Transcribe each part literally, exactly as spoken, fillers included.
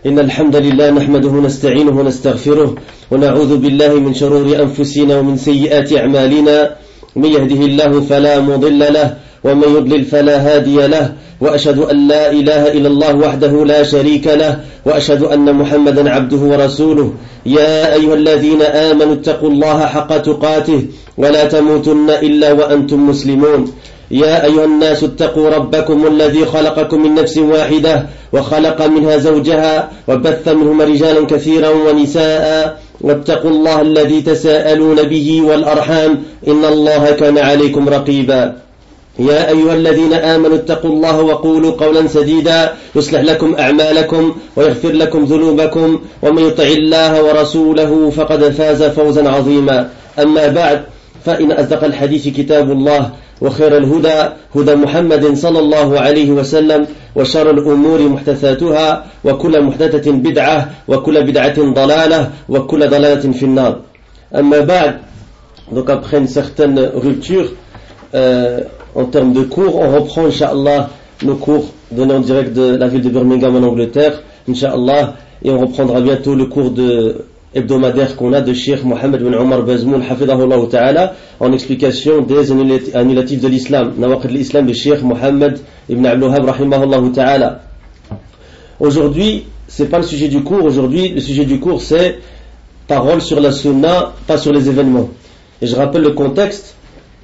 إن الحمد لله نحمده ونستعينه ونستغفره ونعوذ بالله من شرور أنفسنا ومن سيئات أعمالنا من يهده الله فلا مضل له ومن يضلل فلا هادي له وأشهد أن لا إله إلا الله وحده لا شريك له وأشهد أن محمدا عبده ورسوله يا أيها الذين آمنوا اتقوا الله حق تقاته ولا تموتن إلا وأنتم مسلمون يا أيها الناس اتقوا ربكم الذي خلقكم من نفس واحدة وخلق منها زوجها وبث منهما رجالا كثيرا ونساء واتقوا الله الذي تساءلون به والأرحام إن الله كان عليكم رقيبا يا أيها الذين آمنوا اتقوا الله وقولوا قولا سديدا يصلح لكم أعمالكم ويغفر لكم ذنوبكم ومن يطع الله ورسوله فقد فاز فوزا عظيما أما بعد فإن أصدق الحديث كتاب الله وخير الهدى هدى محمد صلى الله عليه وسلم وشر الأمور محدثاتها وكل محدثة بدعة وكل بدعة ضلالة وكل ضلالة في النار أما بعد. Donc après une certaine rupture euh, en termes de cours, on reprend Inch'Allah nos cours donnés en direct de la ville de Birmingham en Angleterre, Inch'Allah, et on reprendra bientôt le cours de hebdomadaire qu'on a de Cheikh Mohammed bin Omar Bazmoul Hafidahullah Ta'ala en explication des annulatifs de l'islam, Nawaqid l'islam de Cheikh Mohammed ibn Abdul Wahhab Rahimahullah Ta'ala. Aujourd'hui, c'est pas le sujet du cours, aujourd'hui le sujet du cours c'est parole sur la sunna, pas sur les événements. Et je rappelle le contexte,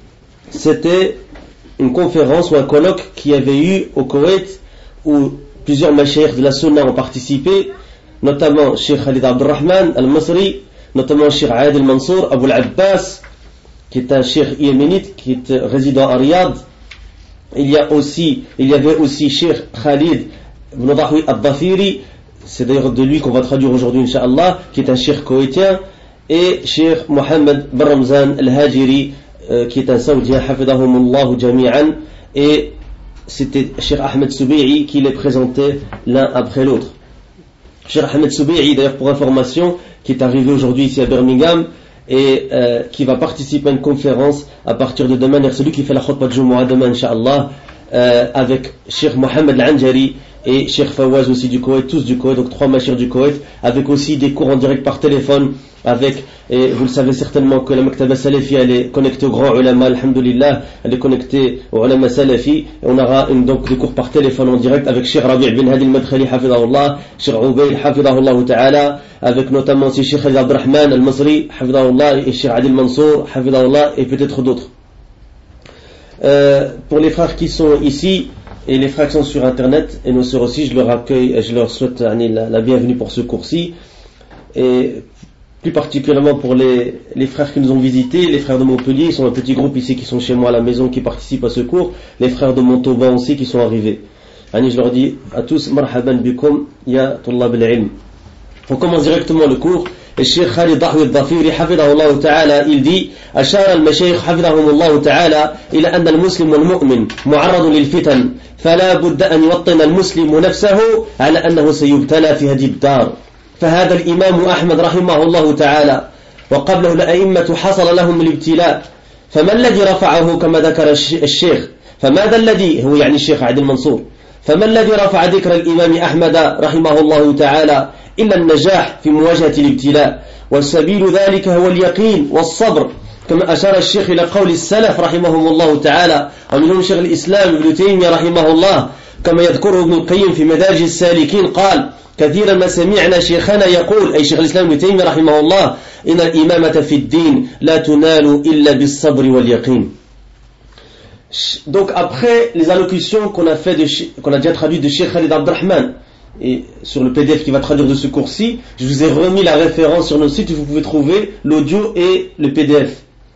c'était une conférence ou un colloque qui avait eu au Koweït où plusieurs mashayikh de la sunna ont participé, notamment Cheikh Khalid Abdurrahman al-Masri, notamment Cheikh Adil Mansour Abou al-Abbas, qui est un cheikh yéménite qui est résident à Riyad. Il y a aussi, il y avait aussi Cheikh Khalid ibn Dahoui al-Dhafiri, c'est d'ailleurs de lui qu'on va traduire aujourd'hui Inch'Allah, qui est un cheikh koweïtien, et Cheikh Mohammed bin Ramzan al-Hajiri, euh, qui est un saoudien, hafidahumullahu jami'an, et c'était Cheikh Ahmed Soubi'i qui les présentait l'un après l'autre. Cheikh Ahmed Soubi'i, d'ailleurs pour information, qui est arrivé aujourd'hui ici à Birmingham et euh, qui va participer à une conférence à partir de demain, c'est lui qui fait la khutbah de Jumu'ah demain Inch'Allah, euh, avec Cheikh Mohammed al-Anjari et Cheikh Fawaz aussi du Koweït, tous du Koweït, donc trois mashayikh du Koweït, avec aussi des cours en direct par téléphone, avec, et vous le savez certainement que la Maktaba Salafi elle est connectée au grand ulama, alhamdulillah, elle est connectée au ulama Salafi, et on aura une, donc des cours par téléphone en direct avec Cheikh Rabi' bin Hadi al-Madkhali hafidahullah, Cheikh Ubayl hafidahullah ta'ala, avec notamment aussi Cheikh Khalid Abdurrahman al-Masri hafidahullah et Cheikh Adil Mansour hafidahullah et peut-être d'autres. Euh, pour les frères qui sont ici et les frères qui sont sur internet et nos sœurs aussi, je leur accueille et je leur souhaite la, la bienvenue pour ce cours-ci, et plus particulièrement pour les, les frères qui nous ont visités, les frères de Montpellier, ils sont un petit groupe ici qui sont chez moi à la maison qui participent à ce cours, les frères de Montauban aussi qui sont arrivés. Je leur dis à tous marhaban bikum ya tullab al-ilm. On commence directement le cours. Et Cheikh Khalid Dahoui al-Dhafiri hafidahullah ta'ala, il dit أشار المشايخ حفظهم الله تعالى إلى أن المسلم والمؤمن معرض للفتن فلا بد أن يوطن المسلم نفسه على أنه سيبتلى في هذه الدار. فهذا الإمام أحمد رحمه الله تعالى وقبله الأئمة حصل لهم الابتلاء، فما الذي رفعه كما ذكر الشيخ؟ فماذا الذي هو يعني الشيخ عادل منصور، فما الذي رفع ذكر الإمام أحمد رحمه الله تعالى إلا النجاح في مواجهة الابتلاء، والسبيل ذلك هو اليقين والصبر، كما أشار الشيخ إلى قول السلف رحمهم الله تعالى، ومنهم شيخ الإسلام ابن تيمية رحمه الله، كما يذكره ابن القيم في مدارج السالكين قال كثيرا ما سمعنا شيخنا يقول أي شيخ الإسلام ابن تيمية رحمه الله إن الإمامة في الدين لا تنال إلا بالصبر واليقين. Donc après les allocutions qu'on a fait de, qu'on a déjà traduites de Cheikh Khalid Abdurrahman et sur le P D F qui va traduire de ce cours-ci, je vous ai remis la référence sur notre site où vous pouvez trouver l'audio et le P D F.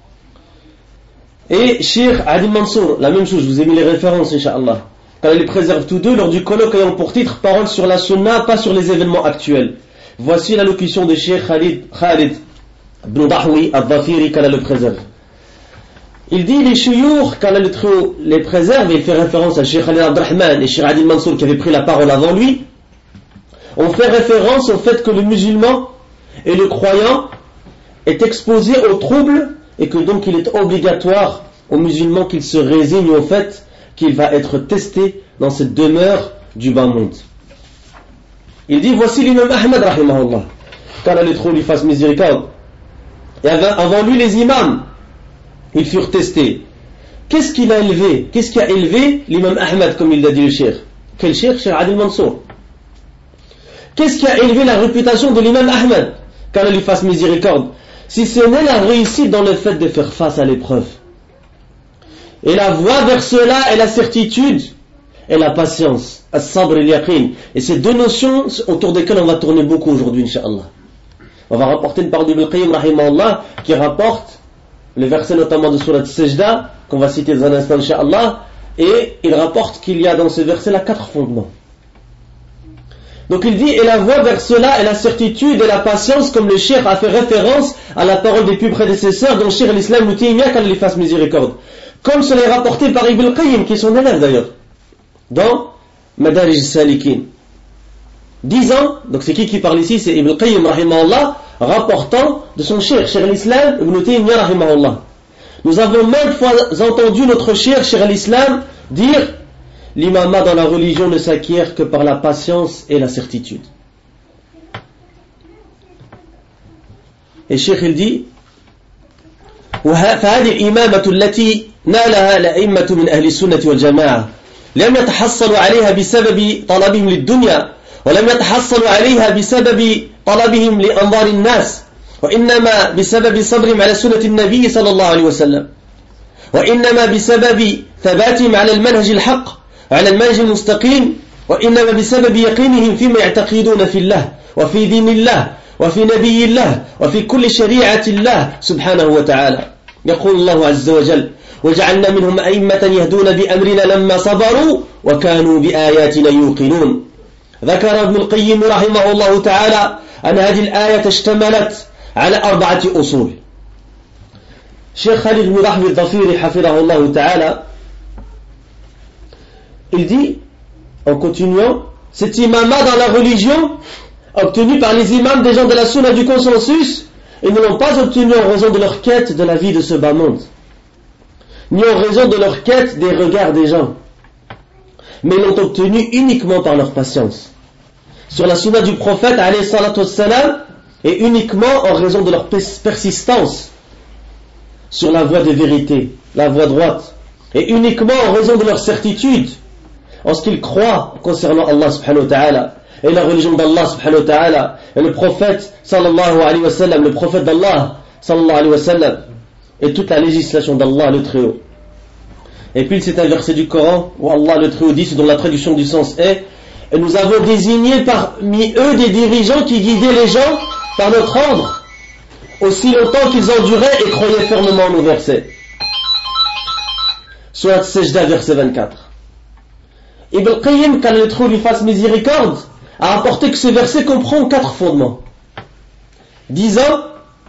Et Cheikh Adil Mansour, la même chose, je vous ai mis les références Inch'Allah. Quand elle les préserve tous deux lors du colloque ayant pour titre parole sur la sunna, pas sur les événements actuels. Voici l'allocution de Cheikh Khalid, Khalid ibn Dahoui al-Dhafiri qu'elle le préserve. Il dit les chouyours, quand le trio les préserve, et il fait référence à Cheikh Khalid Abdurrahman et Cheikh Adil Mansour qui avaient pris la parole avant lui, on fait référence au fait que le musulman et le croyant est exposé aux troubles et que donc il est obligatoire aux musulmans qu'il se résigne au fait qu'il va être testé dans cette demeure du bas monde. Il dit, voici l'imam Ahmed, rahimahullah, qu'Allah le trou lui fasse miséricorde. Et avant lui, les imams, ils furent testés. Qu'est-ce qu'il a élevé? Qu'est-ce qui a élevé l'imam Ahmed, comme il l'a dit le cheikh? Quel cheikh? Cheikh Adil Mansour. Qu'est-ce qui a élevé la réputation de l'imam Ahmed, qu'Allah lui fasse miséricorde? Si ce n'est la réussite dans le fait de faire face à l'épreuve. Et la voie vers cela est la certitude et la patience, as-sabr et al-yaqin. Et ces deux notions autour desquelles on va tourner beaucoup aujourd'hui, Inch'Allah. On va rapporter une parole d'Ibn Qayyim, rahimahullah, qui rapporte le verset notamment de Surat Sajda, qu'on va citer dans un instant, Inch'Allah, et il rapporte qu'il y a dans ce verset-là quatre fondements. Donc il dit, et la voie vers cela est la certitude et la patience, comme le cheikh a fait référence à la parole des plus prédécesseurs, dont Cheikh l'Islam Ibn Taymiyyah, qu'Allah lui fasse miséricorde. Comme cela est rapporté par Ibn Qayyim, qui est son élève d'ailleurs, dans Madarij Salikin. Disant, donc c'est qui qui parle ici? C'est Ibn Qayyim, rahimahullah, rapportant de son cheikh, Cheikh l'Islam Ibn Taymiyyah, rahimahullah. Nous avons maintes fois entendu notre cheikh, Cheikh l'Islam, dire, l'imama dans la religion ne s'acquiert que par la patience et la certitude. Et Cheikh il dit, فهذه الإمامة التي نالها الأئمة من أهل السنة والجماعة لم يتحصلوا عليها بسبب طلبهم للدنيا ولم يتحصلوا عليها بسبب طلبهم لأنظار الناس وإنما بسبب صبرهم على سنة النبي صلى الله عليه وسلم وإنما بسبب ثباتهم على المنهج الحق على المنهج المستقيم وإنما بسبب يقينهم فيما يعتقدون في الله وفي دين الله وفي نبي الله وفي كل شريعة الله سبحانه وتعالى. يقول الله عز وجل وجعلنا منهم أئمة يهدون بأمرنا لما صبروا وكانوا بآياتنا يوقنون. ذكر ابن القيم رحمه الله تعالى أن هذه الآية اشتملت على أربعة أصول. شيخ خالد بن رحمة الظفيري حفظه الله تعالى, il dit en continuant, cet imama dans la religion obtenu par les imams des gens de la sunna du consensus, ils ne l'ont pas obtenu en raison de leur quête de la vie de ce bas monde, ni en raison de leur quête des regards des gens, mais ils l'ont obtenu uniquement par leur patience sur la sunna du prophète alayhi salatu wassalam, et uniquement en raison de leur persistance sur la voie de vérité, la voie droite, et uniquement en raison de leur certitude en ce qu'ils croient concernant Allah subhanahu wa ta'ala et la religion d'Allah subhanahu wa ta'ala et le prophète sallallahu alayhi wa sallam, le prophète d'Allah sallallahu alayhi wa sallam, et toute la législation d'Allah le Très-Haut. Et puis c'est un verset du Coran où Allah le Très-Haut dit, dont la traduction du sens est, et nous avons désigné parmi eux des dirigeants qui guidaient les gens par notre ordre aussi longtemps qu'ils enduraient et croyaient fermement nos versets. Surat Sajda, verset vingt-quatre. Ibn Qayyim, qu'Allah le Très-Haut lui fasse miséricorde, a rapporté que ce verset comprend quatre fondements, disant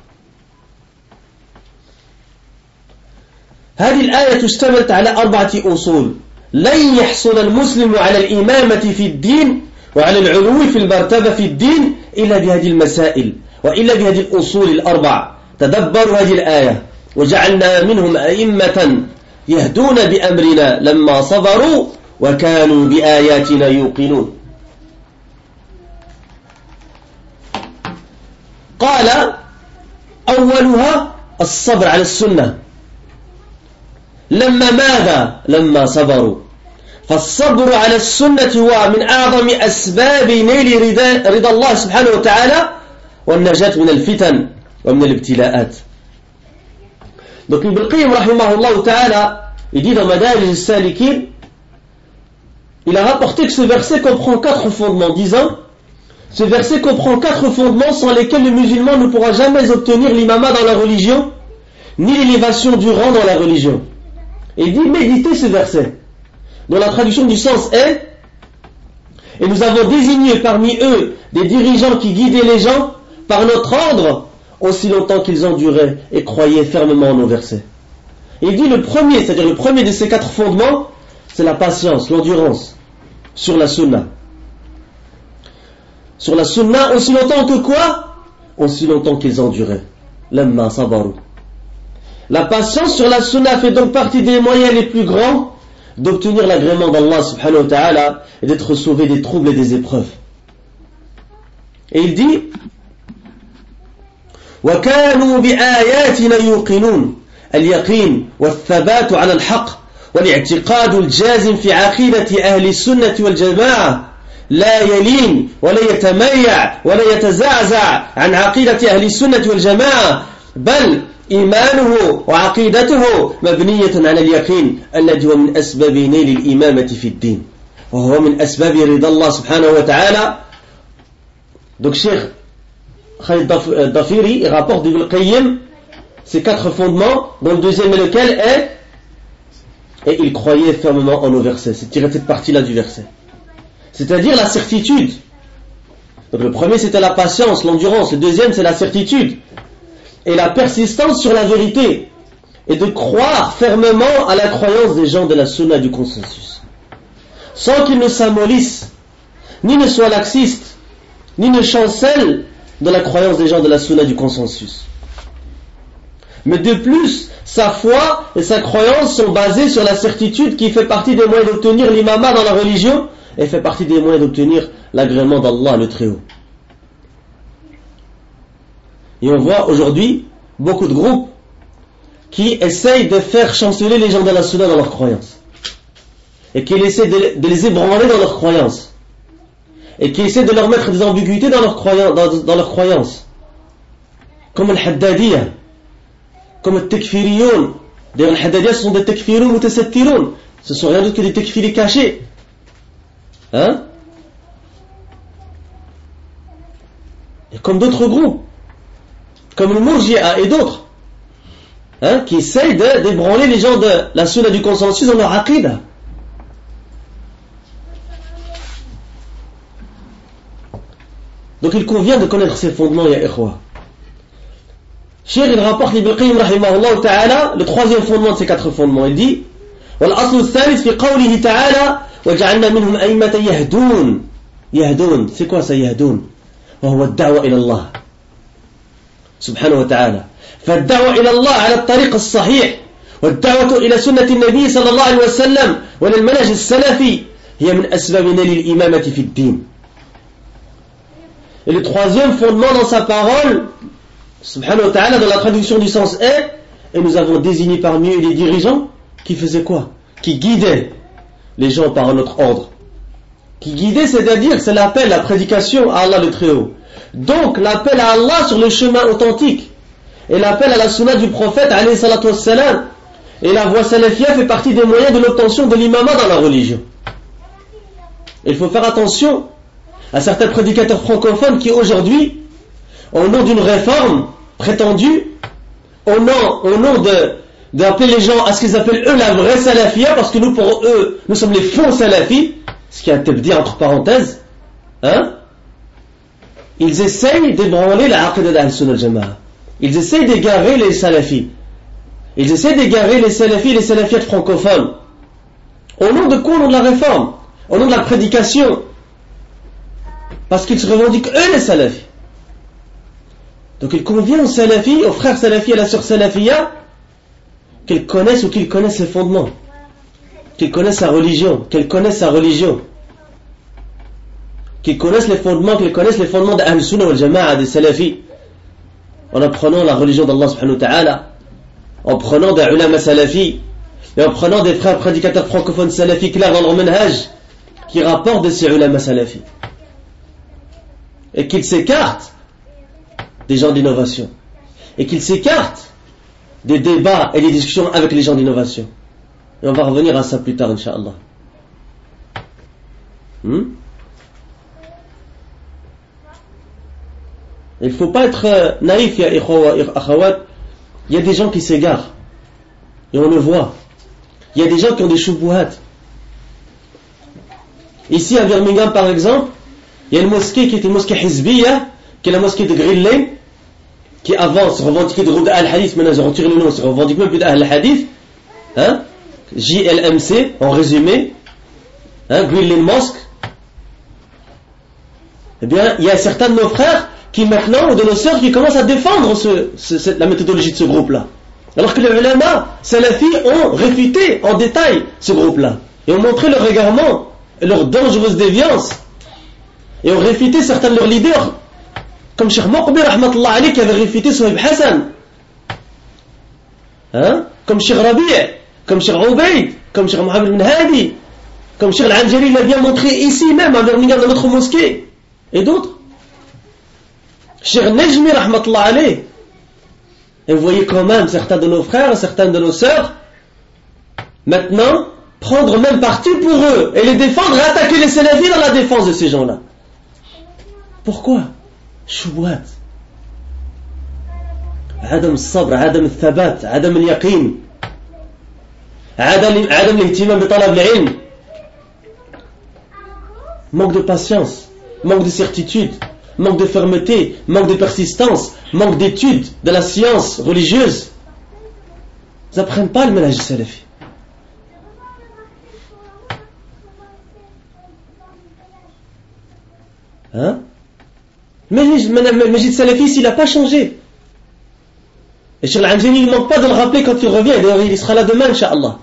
هذه الآية اشتملت على أربعة أصول لن يحصل المسلم على الإمامة في الدين وعلى العلو في المرتبة في الدين إلا بهذه المسائل وإلا بهذه الأصول الأربع. تدبروا هذه الآية وجعلنا منهم أئمة يهدون بأمرنا لما صبروا وكانوا بآياتنا يوقنون. قال أولها الصبر على السنة. لما ماذا؟ لما صبروا. فالصبر على السنة هو من أعظم أسباب نيل رضا, رضا الله سبحانه وتعالى والنجاة من الفتن ومن الابتلاءات. Donc Ibn Qayyim rahimahullah ta'ala, il dit dans Madarij al-Salikin, il a rapporté que ce verset comprend quatre fondements, disant ce verset comprend quatre fondements sans lesquels le musulman ne pourra jamais obtenir l'imama dans la religion, ni l'élévation du rang dans la religion. Et il dit, méditez ce verset, dont la traduction du sens est, et nous avons désigné parmi eux des dirigeants qui guidaient les gens par notre ordre, aussi longtemps qu'ils enduraient et croyaient fermement en nos versets. Et il dit le premier, c'est-à-dire le premier de ces quatre fondements, c'est la patience, l'endurance, sur la sunna. Sur la sunna, aussi longtemps que quoi? Aussi longtemps qu'ils enduraient. Lamma sabaru. La patience sur la sunna fait donc partie des moyens les plus grands d'obtenir l'agrément d'Allah subhanahu wa ta'ala et d'être sauvé des troubles et des épreuves. Et il dit وكانوا بآياتنا يوقنون اليقين والثبات على الحق والاعتقاد الجازم في عقيدة أهل السنة والجماعة لا يلين ولا يتميع ولا يتزعزع عن عقيدة أهل السنة والجماعة بل إيمانه وعقيدته مبنية على اليقين الذي هو من أسباب نيل الإمامة في الدين وهو من أسباب رضا الله سبحانه وتعالى. Donc Cheikh Khalid Dafiri il rapporte d'Ibn Qayyim ces quatre fondements dont le deuxième est lequel est et il croyait fermement en nos versets. C'est tiré de cette partie-là du verset, c'est-à-dire la certitude. Donc le premier c'était la patience, l'endurance, le deuxième c'est la certitude et la persistance sur la vérité et de croire fermement à la croyance des gens de la sunna du consensus sans qu'ils ne s'amollissent ni ne soient laxistes ni ne chancellent de la croyance des gens de la sunna du consensus. Mais de plus, sa foi et sa croyance sont basées sur la certitude qui fait partie des moyens d'obtenir l'imama dans la religion et fait partie des moyens d'obtenir l'agrément d'Allah le Très-Haut. Et on voit aujourd'hui beaucoup de groupes qui essayent de faire chanceler les gens de la sunna dans leurs croyances et qui essaient de, de les ébranler dans leurs croyances et qui essaient de leur mettre des ambiguïtés dans leurs croyances, dans, dans leurs croyances. Comme le Haddadiyya, comme le Tekfiriyoun. D'ailleurs, les Haddadiyya, ce sont des Tekfiroun ou Tesattiroun. Ce sont rien d'autre que des Tekfiris cachés. Hein? Et comme d'autres groupes, comme le Murji'a et d'autres, hein, qui essayent de d'ébranler les gens de la sunna du consensus dans leur aqida. Donc il convient de connaître ces fondements, ya ikhwa. Cheikh il rapporte Ibn Qayyim rahimahullah ta'ala le troisième fondement de ces quatre fondements. Il dit والأصل الثالث في قوله تعالى وجعلنا منهم أئمة يهدون. يهدون, c'est quoi ça يهدون؟ وهو الدعوة إلى الله سبحانه وتعالى. فالدعوة إلى الله على الطريق الصحيح والدعوة إلى سنة النبي صلى الله عليه وسلم وللمنهج السلفي هي من أسباب نيل الإمامة في الدين. Et le troisième fondement dans sa parole, subhanahu wa ta'ala, dans la traduction du sens est, et nous avons désigné parmi eux les dirigeants qui faisaient quoi? Qui guidaient les gens par notre ordre. Qui guidaient, c'est-à-dire, c'est l'appel, la prédication à Allah le Très-Haut. Donc, l'appel à Allah sur le chemin authentique, et l'appel à la sunna du prophète, alayhi salatu wassalam, et la voie salafia fait partie des moyens de l'obtention de l'imama dans la religion. Il faut faire attention à certains prédicateurs francophones qui aujourd'hui, au nom d'une réforme prétendue, au nom, au nom de, d'appeler les gens à ce qu'ils appellent eux la vraie salafia, parce que nous pour eux, nous sommes les faux salafis, ce qui a été dit entre parenthèses, hein, ils essayent d'ébranler la aqida d'Ahl-Sunnah al-Jama'a. Ils essayent d'égarer les salafis. Ils essayent d'égarer les salafis et les salafiates francophones. Au nom de quoi? Au nom de la réforme, au nom de la prédication. Parce qu'ils se revendiquent eux les salafis. Donc il convient aux salafis, aux frères salafis et à la sœur salafia, qu'ils connaissent ou qu'ils connaissent ses fondements, qu'ils connaissent sa religion, qu'ils connaissent sa religion, qu'ils connaissent les fondements, qu'ils connaissent les fondements d'Ahl-Sunnah wal Jama'a, des salafis, en apprenant la religion d'Allah subhanahu wa ta'ala, en prenant des ulama salafis, et en prenant des frères prédicateurs francophones salafis clairs dans leur manhaj, qui rapportent de ces ulama salafis. Et qu'ils s'écartent des gens d'innovation. Et qu'ils s'écartent des débats et des discussions avec les gens d'innovation. Et on va revenir à ça plus tard, Inch'Allah. Hmm? Il ne faut pas être euh, naïf, ya ikhwa, akhawat. Il y a des gens qui s'égarent. Et on le voit. Il y a des gens qui ont des shubuhat. Ici à Birmingham, par exemple, il y a une mosquée qui est une mosquée hizbiyya, qui est la mosquée de Green Lane, qui avant se revendiquait de groupe d'Ahl-Hadith, maintenant ils ont retiré le nom, se revendique même plus d'Ahl-Hadith, hein, J L M C, en résumé, hein, Green Lane Mosque. Eh bien, il y a certains de nos frères qui maintenant, ou de nos sœurs, qui commencent à défendre ce, ce, cette, la méthodologie de ce groupe-là. Alors que les ulama salafis ont réfuté en détail ce groupe-là, et ont montré leur égarement, et leur dangereuse déviance, et ont réfuté certains de leurs leaders comme Cheikh Moqbi rahmatullah alayhi qui avait réfuté Souhaib Hassan, hein, comme Cheikh Rabi', comme Cheikh Ubayd, comme Cheikh Mohamed bin Hadi, comme Cheikh Al-Anjari l'a bien montré ici même à Birmingham dans notre mosquée, et d'autres. Cheikh Nejmi rahmatullah alayhi. Et vous voyez quand même certains de nos frères, certaines de nos sœurs, maintenant, prendre même parti pour eux, et les défendre, et attaquer les salafis dans la défense de ces gens-là. Pourquoi? Shubhat. عدم الصبر، عدم الثبات، عدم اليقين، عدم عدم الاهتمام بطلب العلم، manque de patience, manque de certitude, manque de fermeté, manque de persistance, manque d'étude de la science religieuse. Ils n'apprennent pas le manhaj salafi. Hein? Mais le Majid Salafi, il n'a pas changé. Et Cheikh Al-Anjani, il ne manque pas de le rappeler quand il revient. D'ailleurs, il sera là demain, Inch'Allah.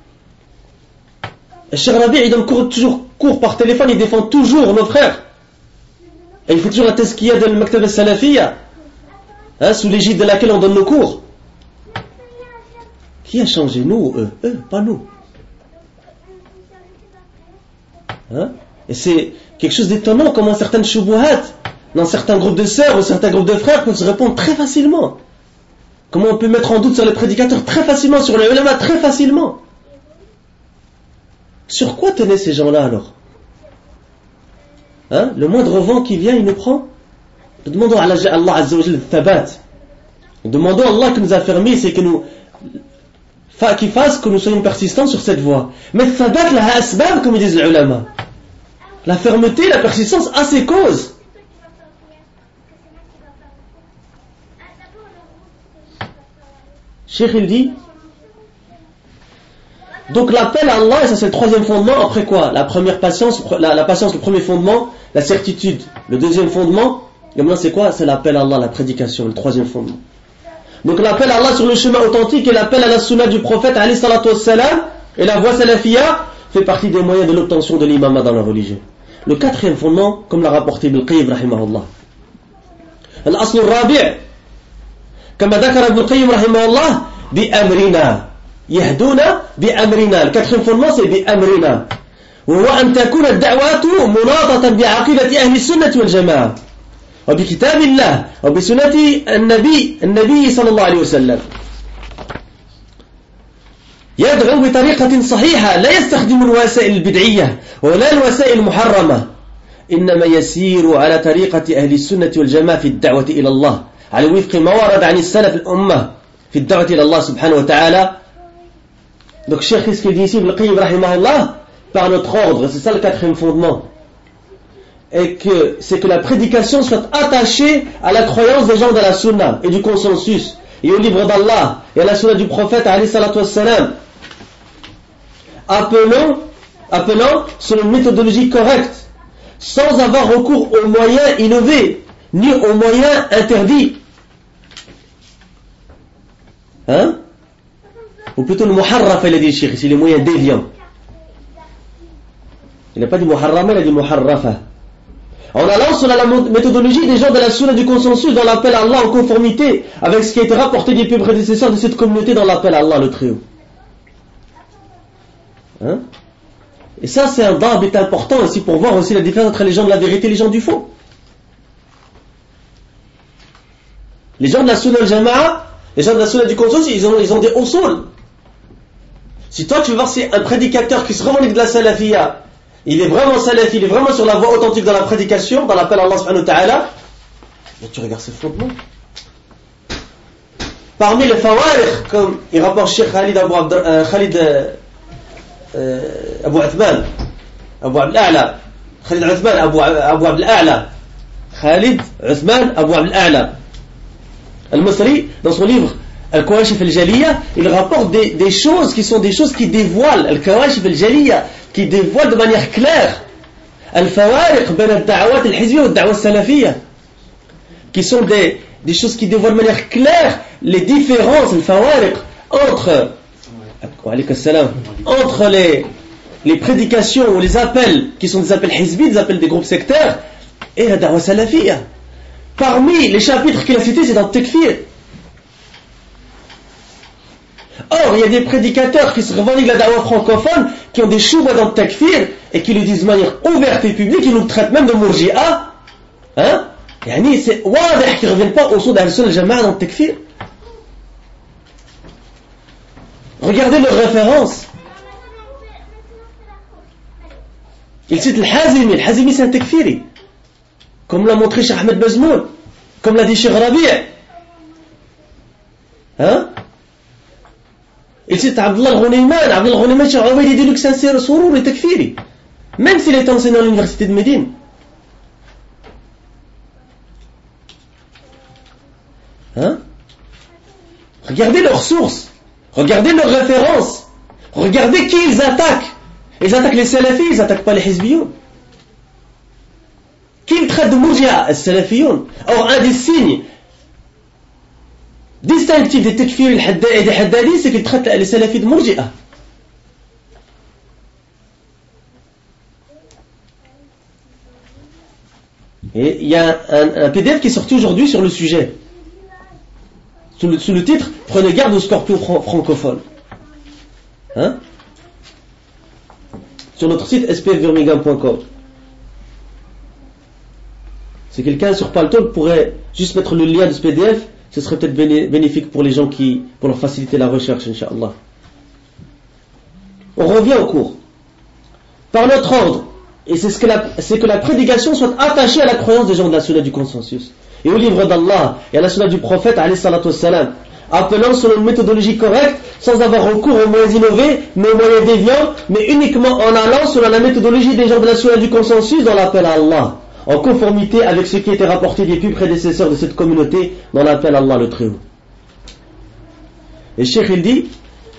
Et Cheikh Rabi', il donne cours, toujours cours par téléphone, il défend toujours nos frères. Et il fait toujours la tazkiya de l'Maktab al-Salafiyya, hein, sous l'égide de laquelle on donne nos cours. Qui a changé? Nous, eux, eux, pas nous. Hein? Et c'est quelque chose d'étonnant comment certaines shubuhat, dans certains groupes de sœurs ou certains groupes de frères, peuvent se répondre très facilement. Comment on peut mettre en doute sur les prédicateurs très facilement, sur les ulama très facilement. Sur quoi tenaient ces gens-là alors? Hein? Le moindre vent qui vient, il nous prend. Nous demandons à Allah Azza wa Jalla le thabat. Nous demandons à Allah qui nous a fermés, c'est que nous, qu'il fasse que nous soyons persistants sur cette voie. Mais le thabat, la asbab, comme disent les ulama. La fermeté, la persistance a ses causes. Cheikh il dit, donc l'appel à Allah, et ça c'est le troisième fondement, après quoi? La première patience, la, la patience, le premier fondement, la certitude. Le deuxième fondement, et maintenant c'est quoi? C'est l'appel à Allah, la prédication, le troisième fondement. Donc l'appel à Allah sur le chemin authentique et l'appel à la sunna du prophète, alayhi salatu wassalam, et la voie salafiyya, fait partie des moyens de l'obtention de l'imama dans la religion. Le quatrième fondement, comme l'a rapporté Ibn Qayyim rahimahullah. Al-asl al-rabi' كما ذكر ابن القيم رحمه الله بأمرنا يهدون بأمرنا. Le quatrième fondement c'est بأمرنا وهو أن تكون الدعوات مناطة بعقيدة أهل السنة والجماعة وبكتاب الله وبسنة النبي النبي صلى الله عليه وسلم. يدعو بطريقة صحيحة لا يستخدم الوسائل البدعية ولا الوسائل المحرمة إنما يسير على طريقة أهل السنة والجماعة في الدعوة إلى الله على وفق ما ورد عن السلف الأمة في الدعوة إلى الله سبحانه وتعالى. Donc Cheikh, qu'est-ce qu'il dit ici, Ibn Qayyim rahimahullah, par notre ordre, c'est ça le quatrième fondement, et que c'est que la prédication soit attachée à la croyance des gens de la sunna et du consensus et au livre d'Allah et à la sunna du prophète alayhi salatu wassalam, appelant appelant sur une méthodologie correcte sans avoir recours aux moyens innovés ni aux moyens interdits. Hein? Ou plutôt le muharraf, il a dit le cheikh, c'est les moyens déviants. Il n'a pas dit muharrama, il a dit muharrafa. En allant sur la méthodologie des gens de la sunna du consensus dans l'appel à Allah en conformité avec ce qui a été rapporté des prédécesseurs de cette communauté dans l'appel à Allah le Très-Haut. Hein? Et ça c'est un dabit important aussi pour voir aussi la différence entre les gens de la vérité et les gens du faux. Les gens de la sunna al-jama'a, les gens de la sunna du consensus, ils ont, ils ont des usul. Si toi tu veux voir si un prédicateur qui se revendique de la salafiyya, il est vraiment salafi, il est vraiment sur la voie authentique dans la prédication, dans l'appel à Allah subhanahu wa ta'ala, tu regardes ses fondements. Parmi les fawariq, comme il rapporte Cheikh Khalid Abu Abd, euh, Khalid euh, Abu Uthman, Abu Abd al-A'la, Khalid Uthman Abu, Abu Abd al-A'la, Khalid Uthman Abu Abd al-A'la Al-Masri, dans son livre Al-Kawashif al-Jaliyya, il rapporte des, des choses qui sont des choses qui dévoilent, Al-Kawashif al-Jaliyya, qui dévoilent de manière claire Al-Fawariq ben al-Da'awat al-Hizbiyya ou al-Da'wa al-Salafiyya, qui sont des, des choses qui dévoilent de manière claire les différences, Al-Fawariq, entre, entre les, les prédications ou les appels qui sont des appels hizbi, des appels des groupes sectaires, et la Da'wa Salafiyya. parmi les chapitres qu'il a cités, c'est dans le Tekfir. Or, il y a des prédicateurs qui se revendiquent la dawa francophone, qui ont des choubas dans le Tekfir, et qui le disent de manière ouverte et publique, ils nous traitent même de Murji'a. Hein? Yani, c'est wadih qui ne reviennent pas au sud d'Al-Sunnah al-Jama'a dans le Tekfir. Regardez leurs références. Ils citent Al-Hazimi. Al-Hazimi, c'est un Tekfiri. Comme l'a montré Cheikh Ahmed Bazmoun, comme l'a dit Cheikh Rabi'. Hein? Il cite Abdullah al-Ghunayman. Abdullah al-Ghunayman, Cheikh Rabi', il dit que c'est un Sourour et Tekfiri. Même s'il est enseignant à l'université de Médine. Hein? Regardez leurs sources. Regardez leurs références. Regardez qui ils attaquent. Ils attaquent les salafis, ils n'attaquent pas les hizbiyoun. Qui ils traitent de Murji'a, les salafiyoun. Or, un des signes distinctifs des tekfir et des haddadis, c'est qu'ils traitent les salafis de Murji'a. Et il y a un, un P D F qui est sorti aujourd'hui sur le sujet. Sous le, sous le titre « Prenez garde aux scorpions fran- francophones ». Hein? Sur notre site s p f birmingham point com. Si quelqu'un sur Paltalk pourrait juste mettre le lien de ce P D F, ce serait peut-être béné- bénéfique pour les gens qui, pour leur faciliter la recherche, Inch'Allah. On revient au cours. Par notre ordre, et c'est, ce que la, c'est que la prédication soit attachée à la croyance des gens de la sunna du consensus, et au livre d'Allah, et à la sunna du prophète, alayhi salatu wassalam, appelant selon une méthodologie correcte, sans avoir recours aux moyens innovés, mais aux moyens déviants, mais uniquement en allant selon la méthodologie des gens de la sunna du consensus dans l'appel à Allah, en conformité avec ce qui était rapporté des plus prédécesseurs de cette communauté dans l'appel à Allah le Très-Haut. Et Cheikh il dit,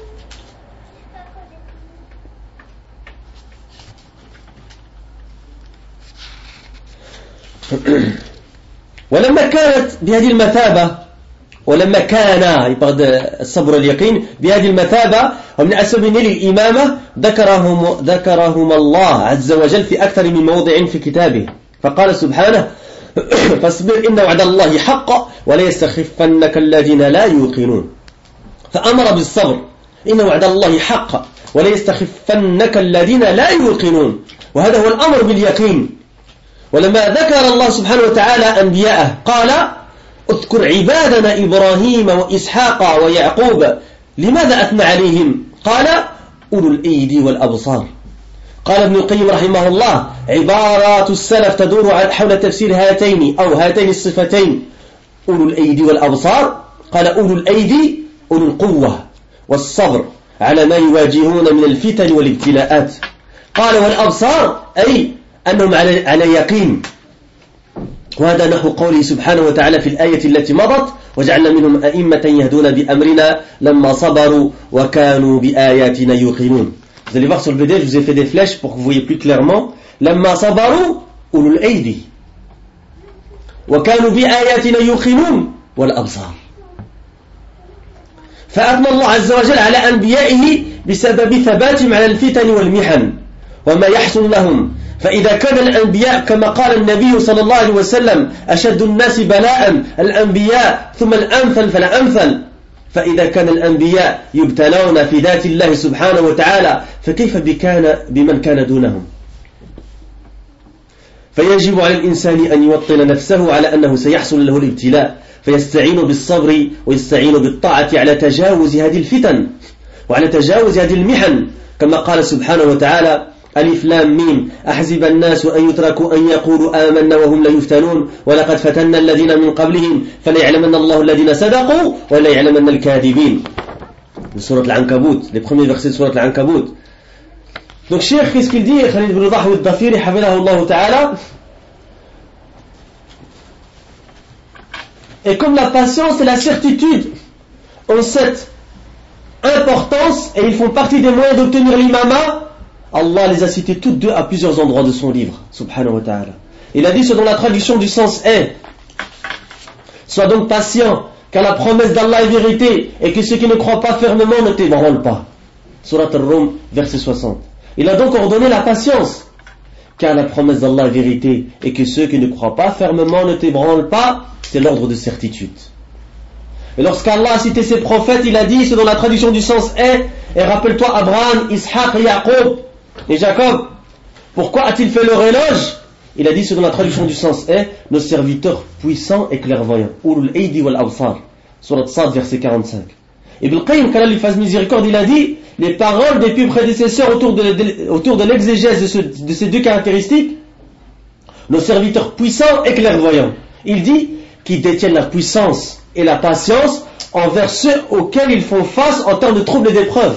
ولما كانت بهذه المثابة ولما كان يبغض الصبر واليقين بهذه المثابة ومن أسباب نيل الإمامة ذكرهم ذكرهم الله عز وجل في أكثر من موضع في كتابه فقال سبحانه فاصبر إن وعد الله حق ولا يستخفنك الذين لا يوقنون فأمر بالصبر إن وعد الله حق ولا يستخفنك الذين لا يوقنون وهذا هو الأمر باليقين. ولما ذكر الله سبحانه وتعالى أنبياءه قال اذكر عبادنا إبراهيم وإسحاق ويعقوب لماذا أثنى عليهم قال أولو الأيدي والأبصار. قال ابن القيم رحمه الله عبارات السلف تدور حول تفسير هاتين أو هاتين الصفتين أولو الأيدي والأبصار. قال أولو الأيدي أولو القوة والصبر على ما يواجهون من الفتن والابتلاءات. قال والأبصار أي أنهم على, على يقين. وهذا نحو قوله سبحانه وتعالى في الآية التي مضت وجعلنا منهم أئمة يهدون بأمرنا لما صبروا وكانوا بآياتنا يوقنون. Vous allez voir sur le V D, je vous ai fait des flèches pour que vous voyez plus clairement. لما صبروا أولو الأيدي وكانوا بآياتنا يوقنون والأبصار. فأثنى الله عز وجل على أنبيائه بسبب ثباتهم على الفتن والمحن وما يحصل لهم. فإذا كان الأنبياء كما قال النبي صلى الله عليه وسلم أشد الناس بلاء الأنبياء ثم الأمثل فالأمثل. فإذا كان الأنبياء يبتلون في ذات الله سبحانه وتعالى فكيف بكان بمن كان دونهم. فيجب على الإنسان أن يوطن نفسه على أنه سيحصل له الابتلاء فيستعين بالصبر ويستعين بالطاعة على تجاوز هذه الفتن وعلى تجاوز هذه المحن كما قال سبحانه وتعالى ألف لام ميم أحزب الناس أن يتركوا أن يقولوا آمنا وهم لا يفتنون ولقد فتنا الذين من قبلهم فلا يعلمن الله الذين صدقوا ولا يعلمن الكاذبين. سورة العنكبوت, les premiers versets de Surat al-Ankabut. Donc Cheikh, qu'est-ce qu'il dit Khalid ibn Dahwi al-Dafiri hafidhahullah ta'ala, et comme la patience et la certitude ont cette importance et ils font partie des moyens d'obtenir l'imama, Allah les a cités toutes deux à plusieurs endroits de son livre, subhanahu wa ta'ala. Il a dit ce dont la traduction du sens est: sois donc patient, car la promesse d'Allah est vérité, et que ceux qui ne croient pas fermement ne t'ébranlent pas. Surat al-Rum, verset soixante. Il a donc ordonné la patience, car la promesse d'Allah est vérité, et que ceux qui ne croient pas fermement ne t'ébranlent pas, c'est l'ordre de certitude. Et lorsqu'Allah a cité ses prophètes, il a dit, ce dont la traduction du sens est, et rappelle-toi Abraham, Ishaq, Yaqub et Jacob, pourquoi a-t-il fait leur éloge? Il a dit, ce dont la traduction du sens est, nos serviteurs puissants et clairvoyants. Ulul Aidi wal Absar, Surat Sad, verset quarante-cinq. Ibn Qayyim, qu'Allah lui fasse miséricorde, il a dit, les paroles des plus prédécesseurs autour de, de, autour de l'exégèse de, ce, de ces deux caractéristiques, nos serviteurs puissants et clairvoyants. Il dit, qui détiennent la puissance et la patience envers ceux auxquels ils font face en temps de troubles et d'épreuves.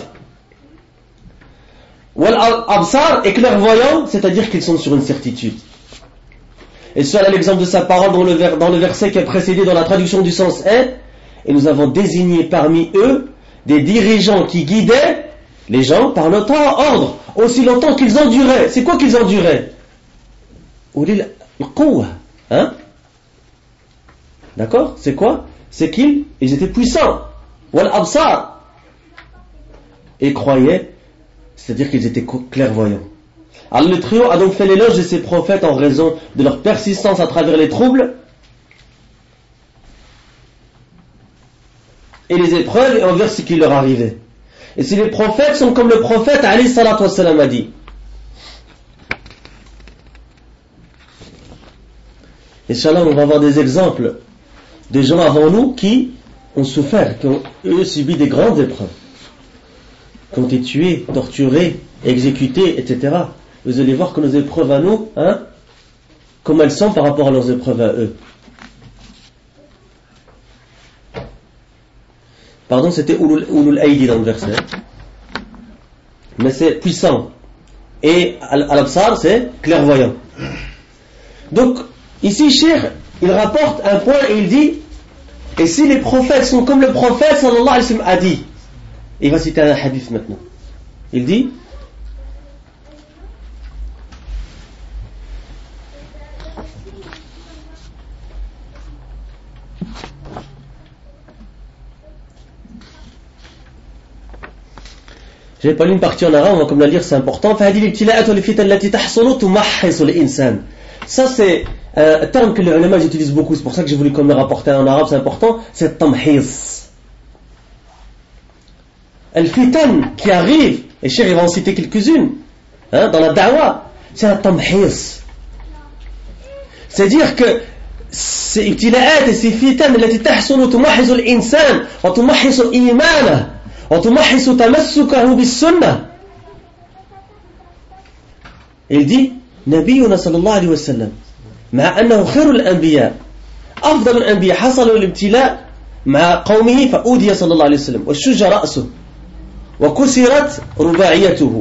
Wal Absar est clairvoyant, c'est-à-dire qu'ils sont sur une certitude. Et cela l'exemple de sa parole dans le, ver, dans le verset qui est précédé dans la traduction du sens est, et nous avons désigné parmi eux des dirigeants qui guidaient les gens par notre ordre, aussi longtemps qu'ils enduraient. C'est quoi qu'ils enduraient? Ulil Quwwa, hein? D'accord? C'est quoi? C'est qu'ils ils étaient puissants. Wal Absar. Et croyaient, c'est-à-dire qu'ils étaient clairvoyants. Alors le trio a donc fait l'éloge de ses prophètes en raison de leur persistance à travers les troubles et les épreuves et envers ce qui leur arrivait. Et si les prophètes sont comme le prophète alayhi salatu wassalam a dit. Inch'Allah, on va avoir des exemples de gens avant nous qui ont souffert, qui ont eux subi des grandes épreuves, qui ont été tués, torturés, exécutés, et cetera. Vous allez voir que nos épreuves à nous, hein, comment elles sont par rapport à leurs épreuves à eux. Pardon, c'était Ulul, Ulul Aidi dans le verset. Mais c'est puissant. Et Al-Absar, c'est clairvoyant. Donc, ici, Cheikh, il rapporte un point et il dit, et si les prophètes sont comme le prophète sallallahu alayhi wa sallam a dit, il va citer un hadith maintenant. Il dit, j'ai pas lu une partie en arabe, on va comme la lire, c'est important. Ça c'est euh, un terme que les ulama utilisent beaucoup, c'est pour ça que j'ai voulu comme le rapporter en arabe, c'est important, c'est tamhiz. Al-fitan qui arrive, et Cheikh il va en citer quelques-unes, hein, dans la da'wa, c'est un tamhiz. C'est-à-dire que ces ibtila'at et ces fitan, التي تحصل تمحص الإنسان وتمحص إيمانه وتمحص تمسكه بالسنة. Il dit نبينا صلى الله عليه وسلم مع أنه خير الأنبياء أفضل الأنبياء حصلوا الابتلاء مع قومه فأودي صلى الله عليه وسلم وشج رأسه وكسرت رباعيته.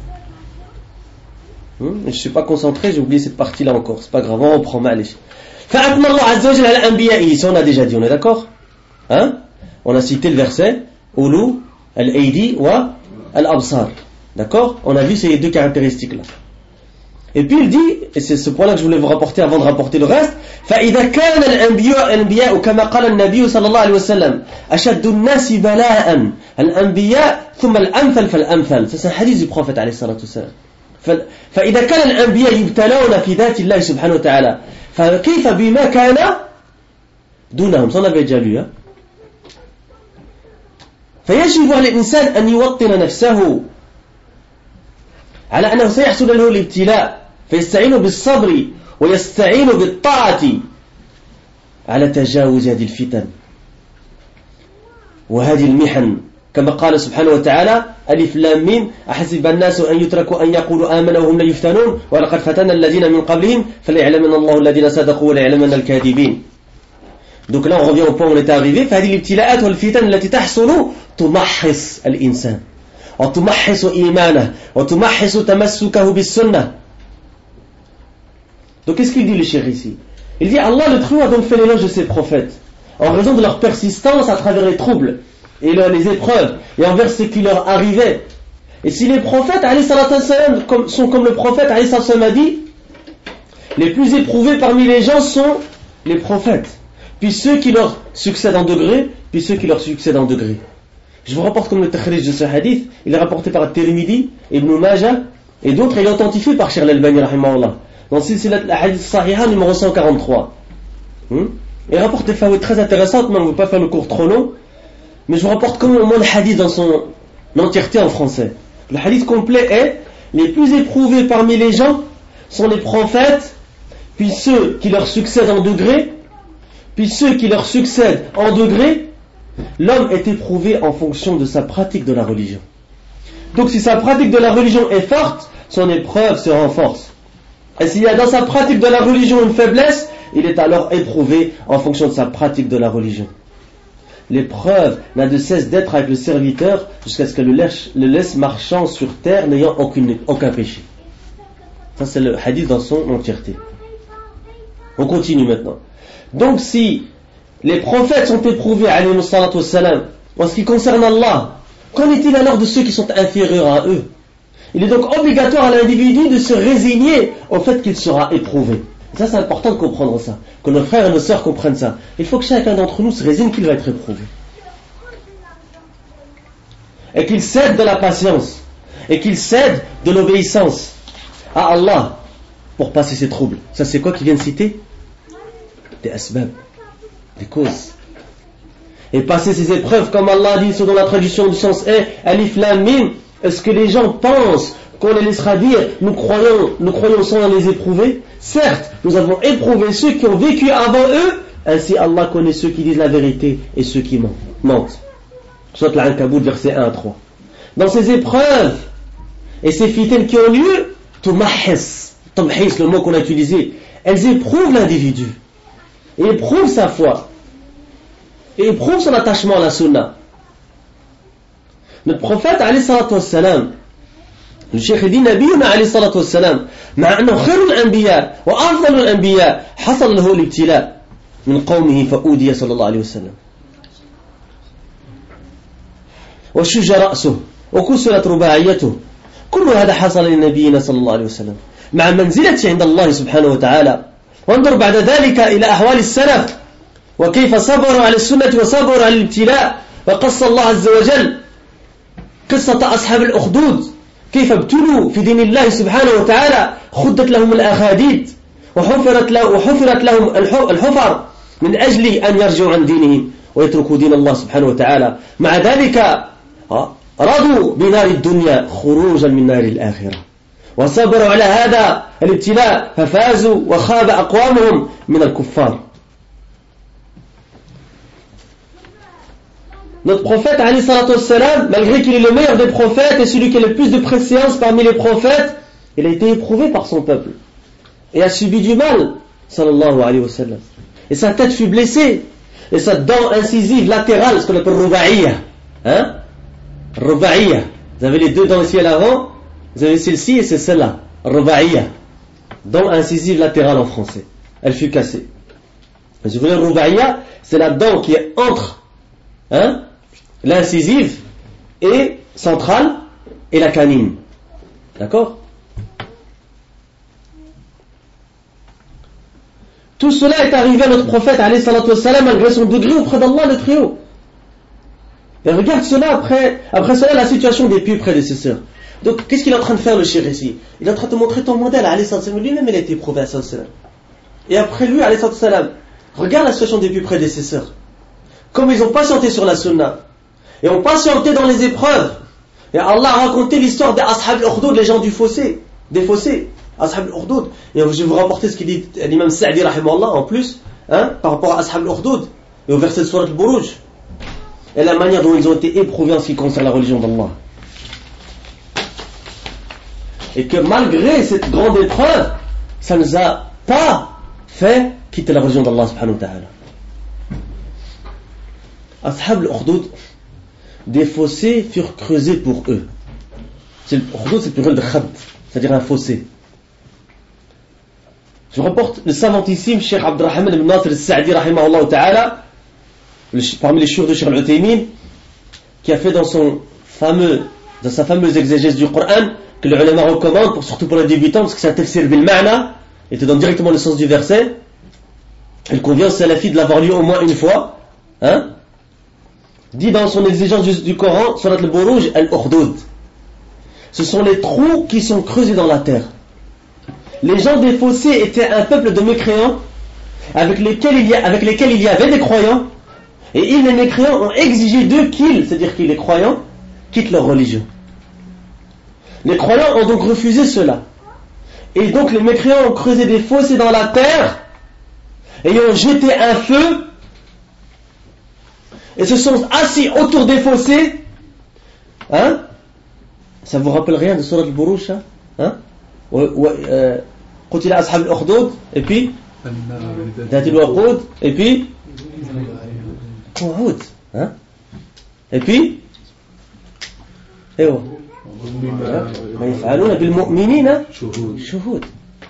Je ne suis pas concentré, j'ai oublié cette partie là encore, c'est pas grave, on reprend معلش. فأثنى الله عز وجل على أنبيائه, ça on a déjà dit, on est d'accord, hein? On a cité le verset Ulu al-Aidi wa al-Absar, d'accord? On a vu ces deux caractéristiques là. Et puis il dit, et c'est ce point-là que je voulais vous rapporter avant de rapporter le reste, فإذا كان الأنبياء الأنبياء كما قال النبي صلى الله عليه وسلم أشد الناس بلاء الأنبياء ثم الأمثل فالأمثل. C'est un hadith du prophète عليه الصلاة والسلام. فإذا كان الأنبياء يبتلون في ذات الله سبحانه وتعالى فكيف بما كان دونهم. Ça on avait déjà lu, hein? فيجب على الإنسان أن يوطن نفسه على أنه سيحصل له الابتلاء فيستعين بالصبر ويستعين بالطاعة على تجاوز هذه الفتن وهذه المحن كما قال سبحانه وتعالى ألف لام ميم أحسب الناس أن يتركوا أن يقولوا آمنوا وهم لا يفتنون ولقد فتنا الذين من قبلهم فليعلمن الله الذين صدقوا وليعلمن الكاذبين. Donc là on revient au point où on était arrivé. فهذه الابتلاءات والفتن التي تحصل تمحص الإنسان وتمحص إيمانه وتمحص تمسكه بالسنة. Donc qu'est-ce qu'il dit le cheikh ici? Il dit Allah le Très-Haut a donc fait l'éloge de ses prophètes en raison de leur persistance à travers les troubles et les épreuves et envers ce qui leur arrivait. Et si les prophètes alayhi salatu wassalam sont comme le prophète alayhi salatu wassalam a dit, les plus éprouvés parmi les gens sont les prophètes, puis ceux qui leur succèdent en degré, puis ceux qui leur succèdent en degré. Je vous rapporte comme le takhrij de ce hadith, il est rapporté par At-Tirmidhi, Ibn Majah Et d'autres, il est authentifié par Cheikh Al-Albani, rahimahullah, dans Silsilat al-Hadith Sahiha, numéro cent quarante-trois. Hmm? Il rapporte des faouilles très intéressantes, mais on ne veut pas faire le cours trop long. Mais je vous rapporte quand même au moins le hadith dans son entièreté en français. Le hadith complet est: les plus éprouvés parmi les gens sont les prophètes, puis ceux qui leur succèdent en degré, puis ceux qui leur succèdent en degré. L'homme est éprouvé en fonction de sa pratique de la religion. Donc si sa pratique de la religion est forte, son épreuve se renforce. Et s'il y a dans sa pratique de la religion une faiblesse, il est alors éprouvé en fonction de sa pratique de la religion. L'épreuve n'a de cesse d'être avec le serviteur jusqu'à ce qu'elle le laisse, le laisse marchant sur terre n'ayant aucune, aucun péché. Ça c'est le hadith dans son entièreté. On continue maintenant. Donc si les prophètes sont éprouvés, alayhi salatu wassalam, en ce qui concerne Allah, qu'en est-il alors de ceux qui sont inférieurs à eux? Il est donc obligatoire à l'individu de se résigner au fait qu'il sera éprouvé. Et ça c'est important de comprendre ça, que nos frères et nos sœurs comprennent ça. Il faut que chacun d'entre nous se résigne qu'il va être éprouvé. Et qu'il cède de la patience, et qu'il cède de l'obéissance à Allah pour passer ses troubles. Ça c'est quoi qu'il vient de citer? Des asbab, des causes. Et passer ces épreuves, comme Allah dit, selon la traduction du sens est Alif Lam Mim. Est-ce que les gens pensent qu'on les laissera dire nous croyons, nous croyons sans les éprouver? Certes, nous avons éprouvé ceux qui ont vécu avant eux, ainsi Allah connaît ceux qui disent la vérité et ceux qui mentent. Soit l'Ankabut, verset un à trois. Dans ces épreuves et ces fitnes qui ont lieu, tumahis, tumahis, le mot qu'on a utilisé, elles éprouvent l'individu, et éprouvent sa foi, et éprouvent son attachement à la sunna. Notre prophète, alayhi salatu wassalam, le cheikh dit, Nabiyuna alayhi salatu wassalam, مع أنه خير الأنبياء وأفضل الأنبياء حصل له الابتلاء من قومه فأودي صلى الله عليه وسلم وشج رأسه وكسرت رباعيته. كل هذا حصل لنبينا صلى الله عليه وسلم مع منزلته عند الله سبحانه وتعالى. وانظر بعد ذلك إلى أحوال السلف وكيف صبروا على السنة وصبروا على الابتلاء. وقص الله عز وجل قصة أصحاب الأخدود كيف ابتلوا في دين الله سبحانه وتعالى، خدت لهم الأخاديد وحفرت, له وحفرت لهم الحفر من أجل أن يرجعوا عن دينهم ويتركوا دين الله سبحانه وتعالى. مع ذلك رضوا بنار الدنيا خروجا من نار الآخرة وصبروا على هذا الابتلاء ففازوا وخاب أقوامهم من الكفار. Notre prophète, alayhi salatu wassalam, malgré qu'il est le meilleur des prophètes et celui qui a le plus de préséance parmi les prophètes, il a été éprouvé par son peuple et a subi du mal, sallallahu alayhi wa sallam. Et sa tête fut blessée, et sa dent incisive latérale, ce qu'on appelle rubaïya, hein, rubaïya. Vous avez les deux dents ici à l'avant, vous avez celle-ci et c'est celle-là, rubaïya, dent incisive latérale en français. Elle fut cassée. Si vous voulez, rubaïya, c'est la dent qui est entre, hein, l'incisive et centrale et la canine. D'accord? Tout cela est arrivé à notre prophète alayhi salatu wassalam malgré son degré auprès d'Allah le très haut. Et regarde cela après, après cela la situation des pieux prédécesseurs. Donc qu'est-ce qu'il est en train de faire le shir ici? Il est en train de montrer ton modèle alayhi salatu wassalam. Lui-même il a été éprouvé alayhi salatu wassalam. Et après lui alayhi salatu wassalam, regarde la situation des pieux prédécesseurs. Comme ils ont patienté sur la sunna et ont patienté dans les épreuves. Et Allah a raconté l'histoire des Ashab al-Ukhdud, les gens du fossé, des fossés, Ashab al-Ukhdud. Et je vais vous rapporter ce qu'il dit l'imam Sa'di rahimahullah en plus, hein, par rapport à Ashab al-Ukhdud et au verset de Surat al-Buruj et la manière dont ils ont été éprouvés en ce qui concerne la religion d'Allah. Et que malgré cette grande épreuve, ça ne nous a pas fait quitter la religion d'Allah subhanahu wa ta'ala. Ashab al-Ukhdud, des fossés furent creusés pour eux. C'est l'Ukhdud, c'est le pluriel de khad, c'est-à-dire un fossé. Je rapporte le savantissime Cheikh Abdurrahman ibn Nasr al-Sa'di rahimahullah ta'ala, parmi les chouurs de Cheikh al-Uthaymin, qui a fait dans son fameux, dans sa fameuse exégèse du Coran, que les ulama recommandent, pour, surtout pour les débutants, parce que c'est un tafsir bil ma'na, et te donne directement le sens du verset. Il convient aux salafis de l'avoir lu au moins une fois, hein, dit dans son exigence du, du Coran, Surat al-Buruj, al-Ukhdud. ce sont les trous qui sont creusés dans la terre. Les gens des fossés étaient un peuple de mécréants avec lesquels il y, a, avec lesquels il y avait des croyants, et ils, les mécréants, ont exigé d'eux qu'ils, c'est-à-dire qu'ils, les croyants, quittent leur religion. Les croyants ont donc refusé cela. Et donc les mécréants ont creusé des fossés dans la terre et ils ont jeté un feu et se sont assis autour des fossés. Hein? Ça vous rappelle rien de Surat al-Buruj? Hein? Qutila ashab al-ukhdud, et puis Dhat al-Waqud, et puis Uhud, hein? Et puis ايوه ما يفعلون بالمؤمنين شهود.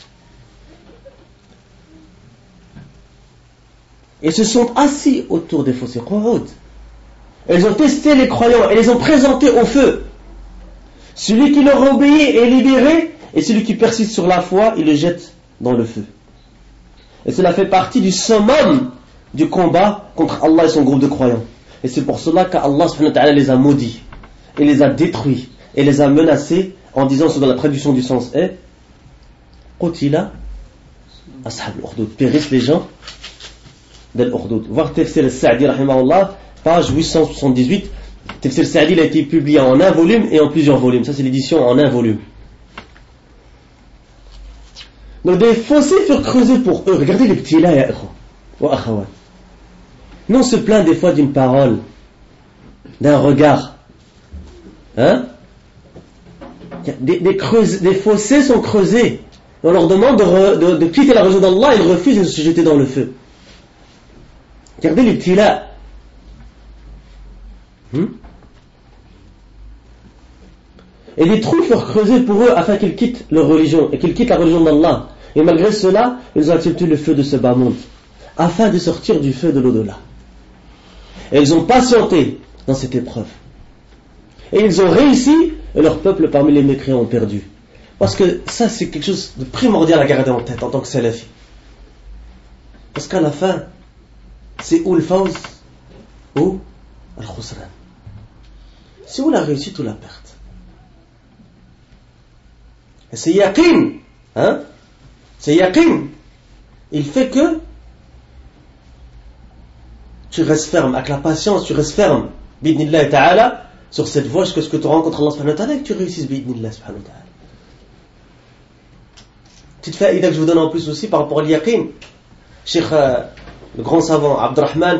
Ils se sont assis autour des fossés. Ils ont testé les croyants et les ont présentés au feu. Celui qui leur obéit est libéré, et celui qui persiste sur la foi, il le jette dans le feu. Et cela fait partie du summum du combat contre Allah et son groupe de croyants. Et c'est pour cela qu'Allah subhanahu wa ta'ala les a maudits et les a détruits et les a menacés en disant, ce dans la traduction du sens est Qutila ashab al-ukhdud, périssent les gens d'al-ukhdud. Voir Tafsir al-Sa'di rahimahullah, page huit cent soixante-dix-huit. Tafsir al-Sa'di, il a été publié en un volume et en plusieurs volumes. Ça, c'est l'édition en un volume. Donc des fossés furent creusés pour eux. Regardez les petits là, ya ikhwa wa akhawat. Nous on se plaint des fois d'une parole, d'un regard. Hein? Des, des, creuse, des fossés sont creusés. On leur demande de, re, de, de quitter la religion d'Allah, ils refusent de se jeter dans le feu. Regardez les petits là. Hmm? Et des trous furent creusés pour eux afin qu'ils quittent leur religion et qu'ils quittent la religion d'Allah. Et malgré cela, ils ont accepté le feu de ce bas monde afin de sortir du feu de l'au-delà. Et ils ont patienté dans cette épreuve. Et ils ont réussi, et leur peuple parmi les mécréants ont perdu. Parce que ça, c'est quelque chose de primordial à garder en tête en tant que salafi. Parce qu'à la fin, c'est où le fawz ou al-khusran. C'est où la réussite ou la perte. Et c'est yaqin, hein? C'est yaqin. Il fait que tu restes ferme, avec la patience, tu restes ferme, bidnillah ta'ala, sur cette voie jusqu'à ce que tu rencontres Allah subhanahu wa ta'ala et que tu réussisses bidnillah subhanahu wa ta'ala. Petite faïda que je vous donne en plus aussi par rapport à l'yaqin. Cheikh, euh, le grand savant Abdurrahman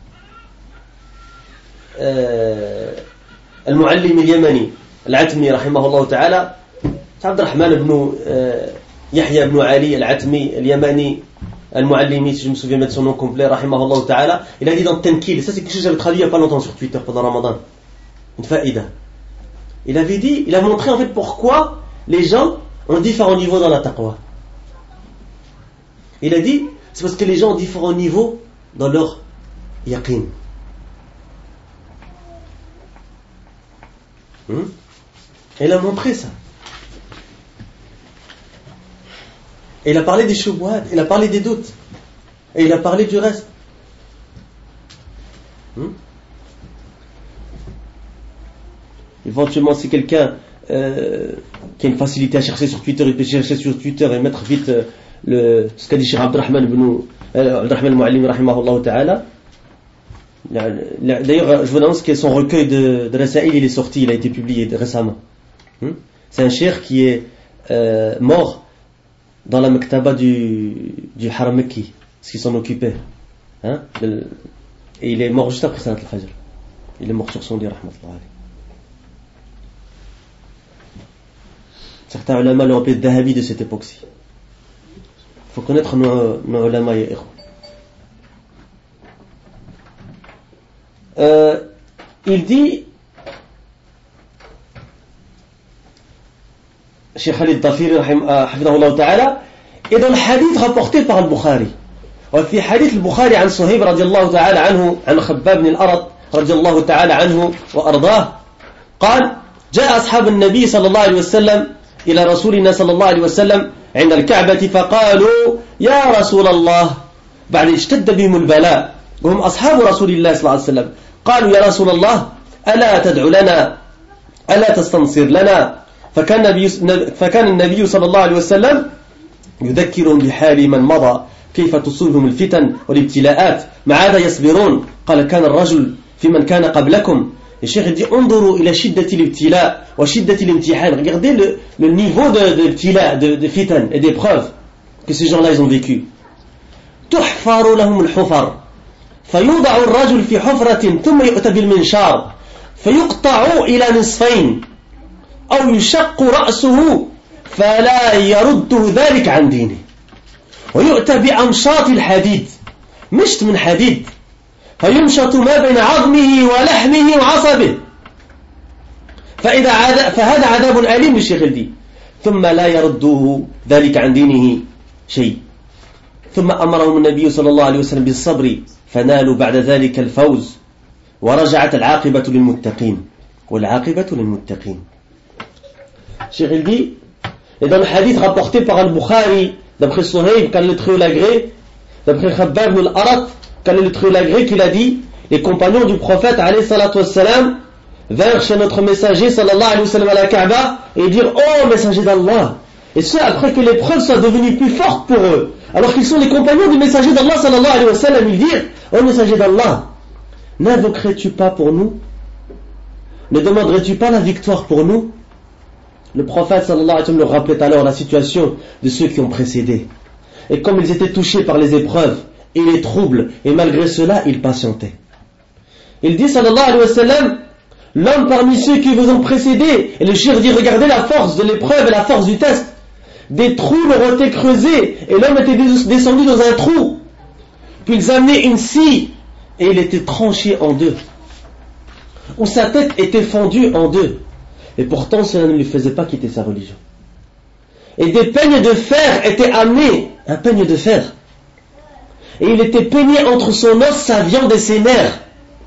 euh, al-Muallim al-Yamani al-Atmi rahimahullah ta'ala, Abdurrahman ibn euh, Yahya ibn Ali al-Atmi al-Yamani al-Muallimi, si je me souviens de son nom complet, rahimahullah ta'ala, il a dit dans Tankil, ça c'est quelque chose que j'avais traduit il n'y a pas longtemps sur Twitter pendant Ramadan, une faïda. Il avait dit, il a montré en fait pourquoi les gens ont différents niveaux dans la taqwa. Il a dit, c'est parce que les gens ont différents niveaux dans leur yaqin. Hmm? Et il a montré ça. Et il a parlé des shubuhat, il a parlé des doutes, et il a parlé du reste. Hmm? Éventuellement, si quelqu'un euh, qui a une facilité à chercher sur Twitter, il peut chercher sur Twitter et mettre vite euh, le, ce qu'a dit Cheikh Abdurrahman ibn euh, Abdurrahman al-Muallim rahimahullah ta'ala. D'ailleurs, je vous annonce que son recueil de, de Rasaïl, il est sorti, il a été publié récemment. Hmm? C'est un cheikh qui est euh, mort dans la maktaba du, du Haram Mekki, parce qu'ils s'en occupaient. Hein? Et il est mort juste après Salat al-Fajr. Il est mort sur son lit, rahmatullah alayhi. Certains ulama l'ont appelé Dahabi de cette époque-ci. Il faut connaître nos, nos ulama et ikhwa. Euh, il dit, Cheikh Khalid Tafiri hafidahullah ta'ala, et dans le hadith rapporté par al-Bukhari, وفي حديث البخاري عن صهيب رضي الله تعالى عنه عن خباب بن الأرط رضي الله تعالى عنه وأرضاه قال جاء أصحاب النبي صلى الله عليه وسلم إلى رسولنا صلى الله عليه وسلم عند الكعبة فقالوا يا رسول الله بعد اشتد بهم البلاء وهم أصحاب رسول الله صلى الله عليه وسلم قالوا يا رسول الله ألا تدعو لنا ألا تستنصر لنا فكان النبي, فكان النبي صلى الله عليه وسلم يذكرهم بحال من مضى كيف تصيبهم الفتن والابتلاءات ماذا يصبرون قال كان الرجل في من كان قبلكم الشيخ dit انظروا إلى شدة الابتلاء وشدة الامتحان regardez le, le niveau de, de l'ibtila, de, de fitan et d'épreuves que ces gens-là ils ont vécu تحفر لهم الحفر فيوضع الرجل في حفرة ثم يؤتى بالمنشار فيقطع إلى نصفين أو يشق رأسه فلا يرده ذلك عن دينه ويؤتى بأمشاط الحديد مشط من حديد فيمشط ما بين عظمه ولحمه وعصبه فإذا عاد فهذا عذاب أليم للشيخ الدين ثم لا يرده ذلك عن دينه شيء ثم أمرهم النبي صلى الله عليه وسلم بالصبر فنالوا بعد ذلك الفوز ورجعت العاقبة للمتقين والعاقبة للمتقين الشيخ الدين et dans le hadith rapporté par Al-Bukhari d'après Suhayb quand le trio l'agré d'après Khabbab ibn al-Arat quand le trio l'agré qu'il a dit les compagnons du prophète alayhi salatu wassalam vinrent chez notre messager sallallahu alayhi wa sallam à la Kaaba et dirent oh messager d'Allah et ce après que l'épreuve soit devenue plus forte pour eux alors qu'ils sont les compagnons du messager d'Allah sallallahu alayhi wa sallam ils dirent oh messager d'Allah n'invoquerais-tu pas pour nous ne demanderais-tu pas la victoire pour nous. Le prophète sallallahu alayhi wa sallam leur rappelait alors la situation de ceux qui ont précédé. Et comme ils étaient touchés par les épreuves et les troubles, et malgré cela, ils patientaient. Il dit sallallahu alayhi wa sallam, l'homme parmi ceux qui vous ont précédé, et le shir dit, regardez la force de l'épreuve et la force du test. Des trous leur ont été creusés, et l'homme était descendu dans un trou. Puis ils amenaient une scie, et il était tranché en deux. Ou sa tête était fendue en deux. Et pourtant, cela ne lui faisait pas quitter sa religion. Et des peignes de fer étaient amenés, un peigne de fer. Et il était peigné entre son os, sa viande et ses nerfs.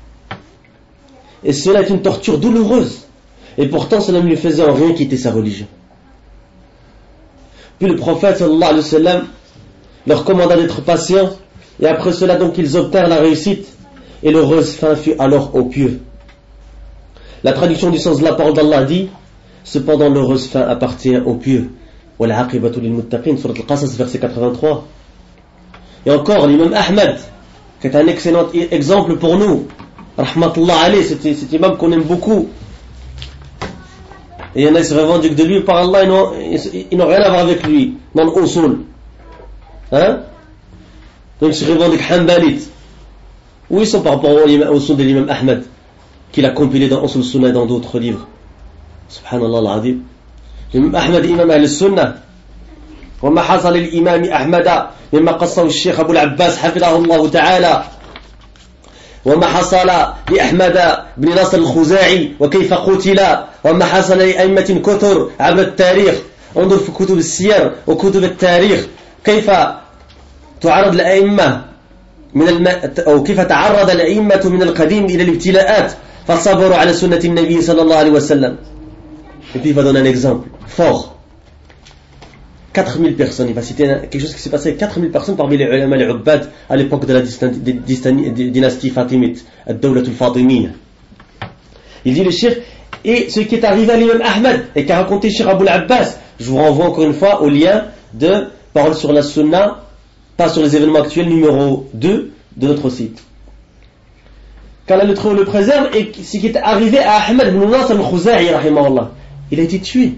Et cela est une torture douloureuse. Et pourtant, cela ne lui faisait en rien quitter sa religion. Puis le prophète, sallallahu alayhi wa sallam, leur commanda d'être patients. Et après cela, donc, ils obtinrent la réussite. Et l'heureuse fin fut alors aux pieux. La traduction du sens de la parole d'Allah dit cependant l'heureuse fin appartient aux pieux. Wal-aqibatu lil-muttaqin, surat Al-Qasas, verset quatre-vingt-trois. Et encore l'imam Ahmed, qui est un excellent exemple pour nous. Rahmatullah alayh, c'est cet imam qu'on aime beaucoup. Et il y en a qui se revendiquent de lui, par Allah, ils n'ont, ils n'ont rien à voir avec lui, dans l'usul. Hein? Donc ils se revendiquent hanbalites. Où ils sont par rapport au usul de l'imam Ahmed qu'il a compilé dans Usul Sunnah et dans d'autres livres. Subhanallah al-Azim. L'imam Ahmed, imam al-Sunnah. وما حصل للإمام أحمد مما قصه الشيخ أبو العباس حفظه الله تعالى وما حصل لأحمد بن نصر الخزاعي وكيف قتل وما حصل لأئمة كثر عبر التاريخ انظر في كتب السير وكتب التاريخ كيف تعرض الأئمة من الم... أو كيف تعرض الأئمة من القديم إلى الابتلاءات فصبروا على سنة النبي صلى الله عليه وسلم. Et puis il va donner un exemple fort. quatre mille personnes, il va citer quelque chose qui s'est passé avec quatre mille personnes parmi les ulama, les ubbad à l'époque de la dynastie fatimite, ad-dawlat al-fatimiyya. Il dit le shir, et ce qui est arrivé à l'imam Ahmed et qu'a raconté Shir Abou al-Abbas, je vous renvoie encore une fois au lien de Parole sur la Sunna, pas sur les événements actuels, numéro deux de notre site. Qu'Allah le Très-Haut le préserve, et ce qui est arrivé à Ahmed ibn Nasr al-Khuzai, rahimahullah, il a été tué.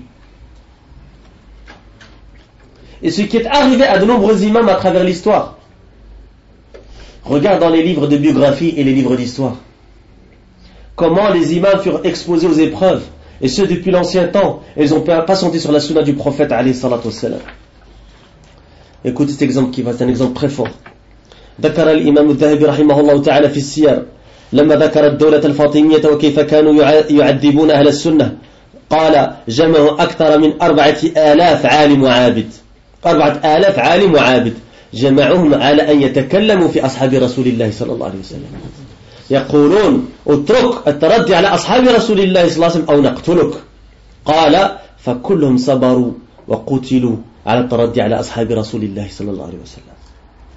Et ce qui est arrivé à de nombreux imams à travers l'histoire. Regarde dans les livres de biographie et les livres d'histoire. Comment les imams furent exposés aux épreuves, et ce depuis l'ancien temps, et ils ont patienté sur la sunna du prophète alayhi salatu wassalam. Écoutez cet exemple qui va, c'est un exemple très fort. ذكر الإمام الذهبي رحمه الله تعالى في السير لما ذكر الدولة الفاطمية وكيف كانوا يعذبون أهل السنة قال جمعوا أكثر من أربعة آلاف عالم وعابد أربعة آلاف عالم وعابد جمعوهم على أن يتكلموا في أصحاب رسول الله صلى الله عليه وسلم يقولون اترك التردي على أصحاب رسول الله صلى الله عليه وسلم أو نقتلك قال فكلهم صبروا وقتلوا على التردي على أصحاب رسول الله صلى الله عليه وسلم.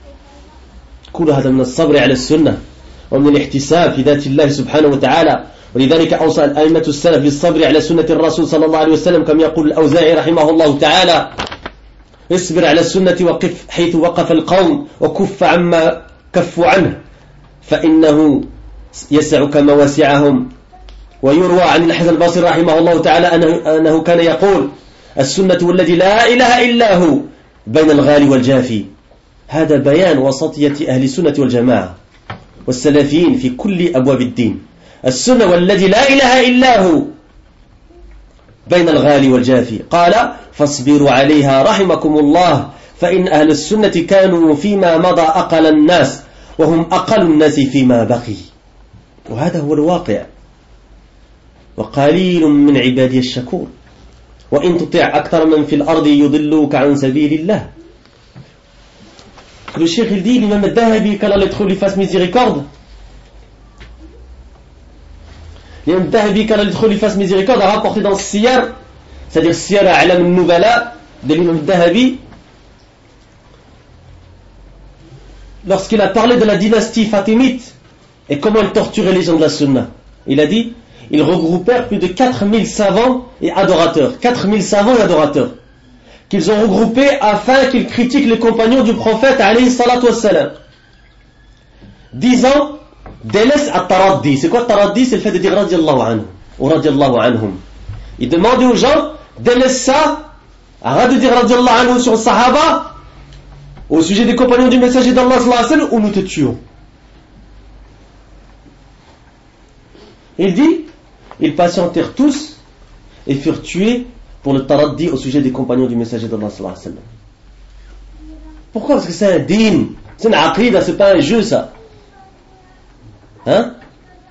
كل هذا من الصبر على السنة ومن الاحتساب في ذات الله سبحانه وتعالى ولذلك أوصى الأئمة السلف بالصبر على سنة الرسول صلى الله عليه وسلم كما يقول الأوزاعي رحمه الله تعالى اصبر على السنة وقف حيث وقف القوم وكف عما كفوا عنه فإنه يسعك ما وسعهم. ويروى عن الحسن البصري رحمه الله تعالى أنه, أنه كان يقول السنة والذي لا إله إلا هو بين الغالي والجافي. هذا بيان وسطية أهل السنة والجماعة والسلفيين في كل أبواب الدين. السنة والذي لا إله إلا هو بين الغالي والجافي. قال فاصبروا عليها رحمكم الله فإن أهل السنة كانوا فيما مضى أقل الناس وهم أقل الناس فيما بقي. وهذا هو الواقع. وقليل من عبادي الشكور وإن تطيع أكثر من في الأرض يضلوك عن سبيل الله. Le cheikh il dit, l'imam al-Dahabi, qu'Allah les trouve, lui fasse miséricorde. L'imam al-Dahabi, qu'Allah les trouve, lui fasse miséricorde, a rapporté dans Siyar, c'est-à-dire Siyar A'lam al-Nubala de l'imam al-Dahabi, lorsqu'il a parlé de la dynastie fatimite et comment elle torturait les gens de la sunna. Il a dit, ils regroupèrent plus de quatre mille savants et adorateurs. quatre mille savants et adorateurs. Qu'ils ont regroupés afin qu'ils critiquent les compagnons du prophète alayhi salatu wassalam. Disant, délaisse at-taraddi. C'est quoi at-taraddi? C'est le fait de dire radiallahu anhu ou radiallahu anhum. Il demandait aux gens, délaisse ça, arrête de dire radiallahu anhu sur le sahaba au sujet des compagnons du messager d'Allah sallallahu alayhi wa sallam ou nous te tuons. Il dit, ils patientèrent tous et furent tués pour le taraddi au sujet des compagnons du messager d'Allah sallallahu alayhi wa sallam. Pourquoi? Parce que c'est un din, c'est une aqida, c'est pas un jeu ça. Hein?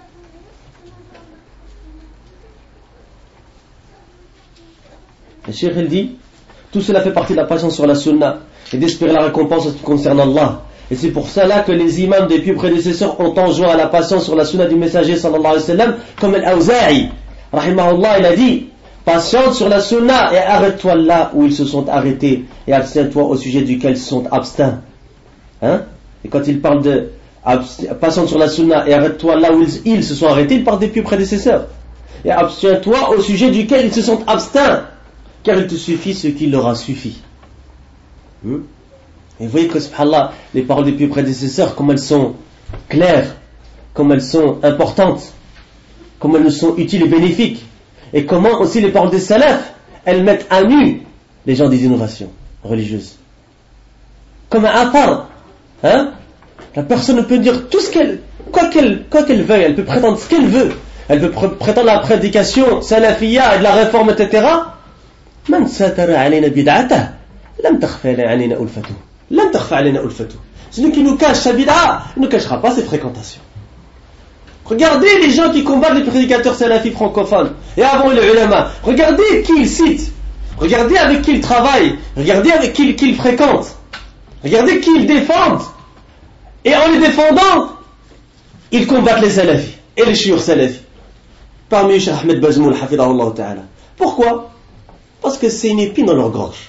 Le cheikh il dit, tout cela fait partie de la patience sur la sunna et d'espérer la récompense en ce qui concerne Allah. Et c'est pour cela que les imams des pieux prédécesseurs ont enjoint à la patience sur la sunna du messager sallallahu alayhi wa sallam, comme Al-Awza'i rahimahullah, il a dit, patiente sur la sunna et arrête-toi là où ils se sont arrêtés et abstiens-toi au sujet duquel ils se sont absteints. Hein? Et quand il parle de patiente sur la sunna et arrête-toi là où ils, ils se sont arrêtés, il parle des pieux prédécesseurs. Et abstiens-toi au sujet duquel ils se sont absteints, car il te suffit ce qui leur a suffi. Hmm? Et vous voyez que, subhanallah, les paroles des pieux prédécesseurs, comme elles sont claires, comme elles sont importantes, comme elles nous sont utiles et bénéfiques. Et comment aussi les paroles des salafs, elles mettent à nu les gens des innovations religieuses. Comme un athar, hein? La personne peut dire tout ce qu'elle, quoi qu'elle, quoi qu'elle veuille, elle peut prétendre ce qu'elle veut. Elle peut pr- prétendre la prédication salafiyya et de la réforme, et cetera. Man satara alayna bid'atah, lam takhfa alayna ulfatuh. Lam takhfa alayna ulfatuh. Celui qui nous cache sa bid'a, il ne cachera pas ses fréquentations. Regardez les gens qui combattent les prédicateurs salafis francophones et avant les ulama. Regardez qui ils citent. Regardez avec qui ils travaillent. Regardez avec qui, qui ils fréquentent. Regardez qui ils défendent. Et en les défendant, ils combattent les salafis et les chiurs salafis. Parmi eux, Cheikh Ahmed Bazmoul, hafidahullah ta'ala. Pourquoi? Parce que c'est une épine dans leur gorge.